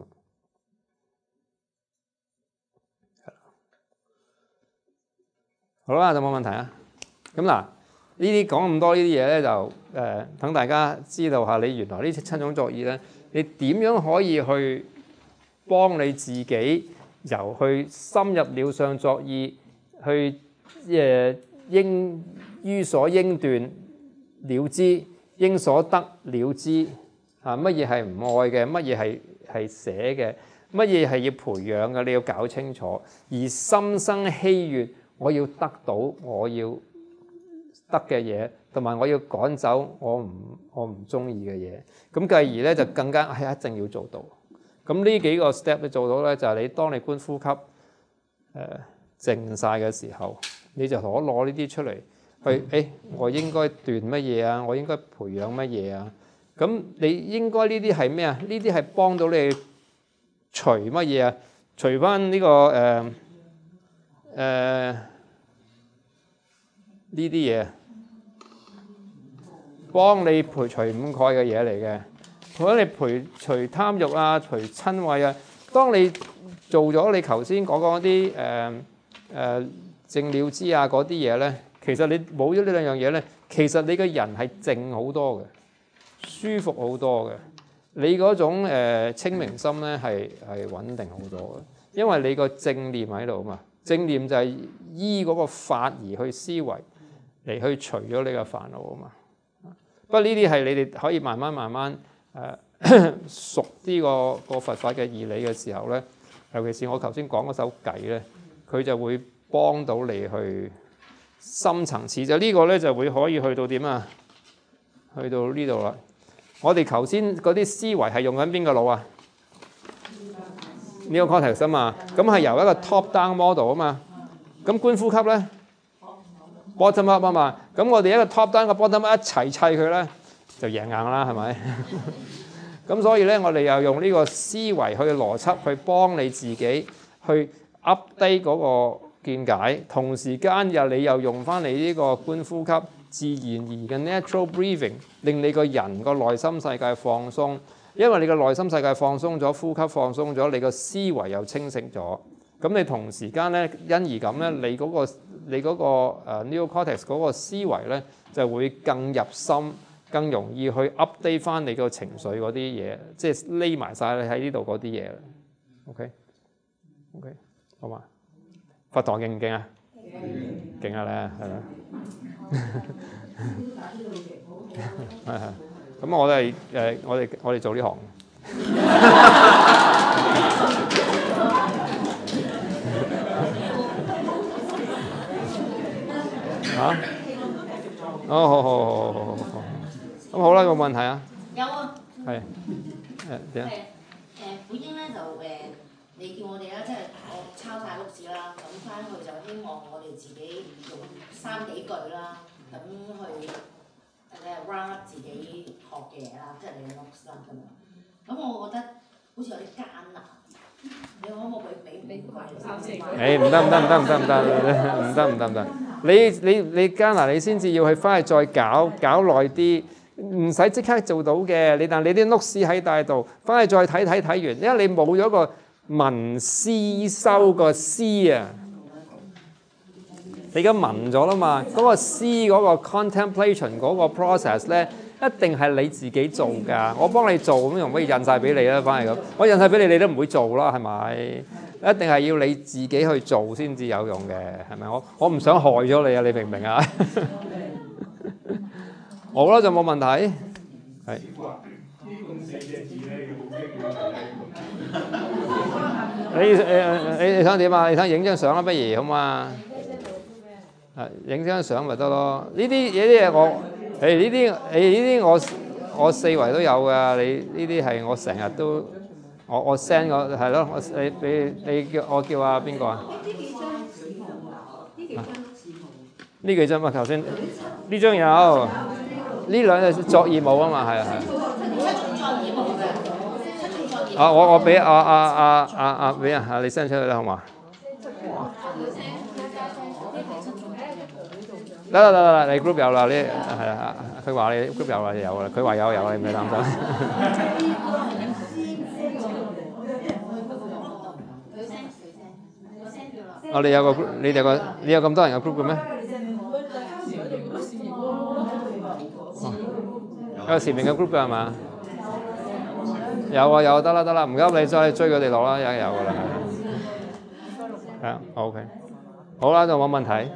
好啦，有冇問題啊？咁嗱。呢啲講咁多呢啲嘢咧，就誒等、呃、大家知道下，你原來呢七種作意咧，你點樣可以去幫你自己由去深入了相作意，去誒、呃、應於所應斷了知，應所得了知啊！乜嘢係唔愛嘅，乜嘢係係捨嘅，乜嘢係要培養嘅，你要搞清楚。而心生希悅，我要得到，我要得嘅嘢，同埋我要趕走我唔我唔中意嘅嘢，咁繼而咧就更加係一定要做到。咁呢幾個 step 你做到咧，就係你當你觀呼吸誒、呃、靜晒嘅時候，你就攞攞呢啲出嚟去誒、欸，我應該斷乜嘢啊？我應該培養乜嘢啊？咁你應該呢啲係咩啊？呢啲係幫到你除乜嘢啊？除翻呢個誒誒。呃呃呢啲嘢幫你培除五蓋嘅嘢嚟嘅，幫你培除貪欲啊、除瞋恚啊。當你做咗你頭先講嗰啲誒誒正了知啊嗰啲嘢咧，其實你冇咗呢兩樣嘢咧，其實你個人係靜好多嘅，舒服好多嘅。你嗰種、呃、清明心咧係係穩定好多嘅，因為你個正念喺度啊嘛。正念就係依嗰個法而去思維。嚟去除咗你個煩惱啊嘛，不過呢啲係你哋可以慢慢慢慢誒、呃、熟啲個個佛法嘅義理嘅時候咧，尤其是我頭先講嗰首偈咧，佢就會幫到你去深層次。就呢個咧就會可以去到點啊？去到呢度啦。我哋頭先嗰啲思維係用緊邊個腦啊？呢個 context 啊嘛，咁係由一個 top down model 啊嘛，咁觀呼吸咧？bottom up 啊嘛，咁我哋一個 top down 個 bottom up 一齊砌佢咧，就贏硬啦，係咪？咁所以咧，我哋又用呢個思維去邏輯去幫你自己去 update 嗰個見解，同時間又你又用翻你呢個觀呼吸，自然而嘅 natural breathing， 令你個人個內心世界放鬆，因為你個內心世界放鬆咗，呼吸放鬆咗，你個思維又清晰咗。咁你同時間咧，因而咁咧，你嗰個你嗰個誒 neocortex 嗰個思維咧，就會更入心，更容易去 update 翻你個情緒嗰啲嘢，即係匿埋晒你喺呢度嗰啲嘢。OK，OK， 好嘛？佛堂勁唔勁啊？ 勁啊你，係咪？係係。咁我哋誒，我哋我哋做呢行。嚇？哦，好好好好好好好。咁好啦，有冇問題啊？ 有啊。 係。誒點啊？ 誒本應咧就誒，你叫我哋啦，即係我抄晒碌紙啦，咁翻去就希望我哋自己用三幾句啦，咁去誒 round up 自己學嘅嘢啦，即係你嘅 notes 啦咁樣。咁我覺得好似有啲艱難，你可唔可以俾俾俾三四句？ 誒唔得唔得唔得唔得唔得唔得唔得唔得！你你你艱難，你先至要去翻去再搞搞耐啲。唔使即刻做到嘅，你但你啲 notes 喺帶度，翻去再睇睇睇完，因為你冇咗個文思修個思啊，你而家文咗啦嘛，嗰、嗰個思嗰個 contemplation 嗰個 process 咧，一定係你自己做㗎。我幫你做咁容唔可以印晒俾你啦，翻嚟咁，我印晒俾你，你都唔會做啦，係咪？一定係要你自己去做先至有用嘅，係咪？我我唔想害咗你啊，你明唔明啊？好啦，就冇問題。係。你誒你你想點啊？你想影張相啦，不如好嘛？係影張相咪得咯。呢啲呢啲嘢我誒呢啲誒呢啲我我四圍都有㗎。你呢啲係我成日都我我 send 個係咯。我你你你叫我叫阿邊個啊？ 呢幾張字號啊？呢幾張字號？ 呢幾張啊？頭先呢張有。呢兩隻作業冇啊嘛，係啊係。啊，我我俾阿阿阿阿阿俾啊，啊你 send 出去啦，好嘛？得啦得啦得，你 group 有啦，呢係啊，佢話你 group 有啦，有啦，佢話有有，你唔使擔心。我哋有個 group，你哋個你有咁多人有 group 嘅咩？有前面嘅 group 㗎係嘛？有啊有，得啦得啦，唔急你再追佢哋落啦，有有㗎啦。係啊 ，OK， 好啦，就冇問題。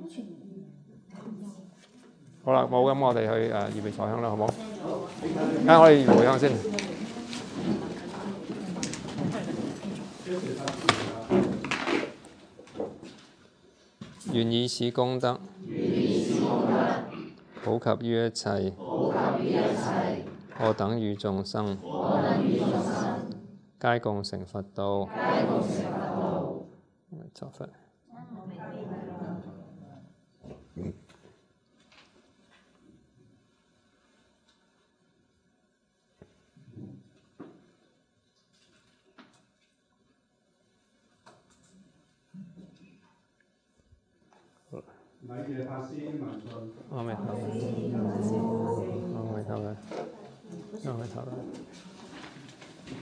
好啦，冇咁我哋去誒預備彩香啦，好冇？啊，我哋回香先。願以此功德，普及於一切，我等與眾生，皆共成佛道。作佛。 禮謝法師文信。 阿彌陀佛，阿彌陀佛，阿彌陀佛。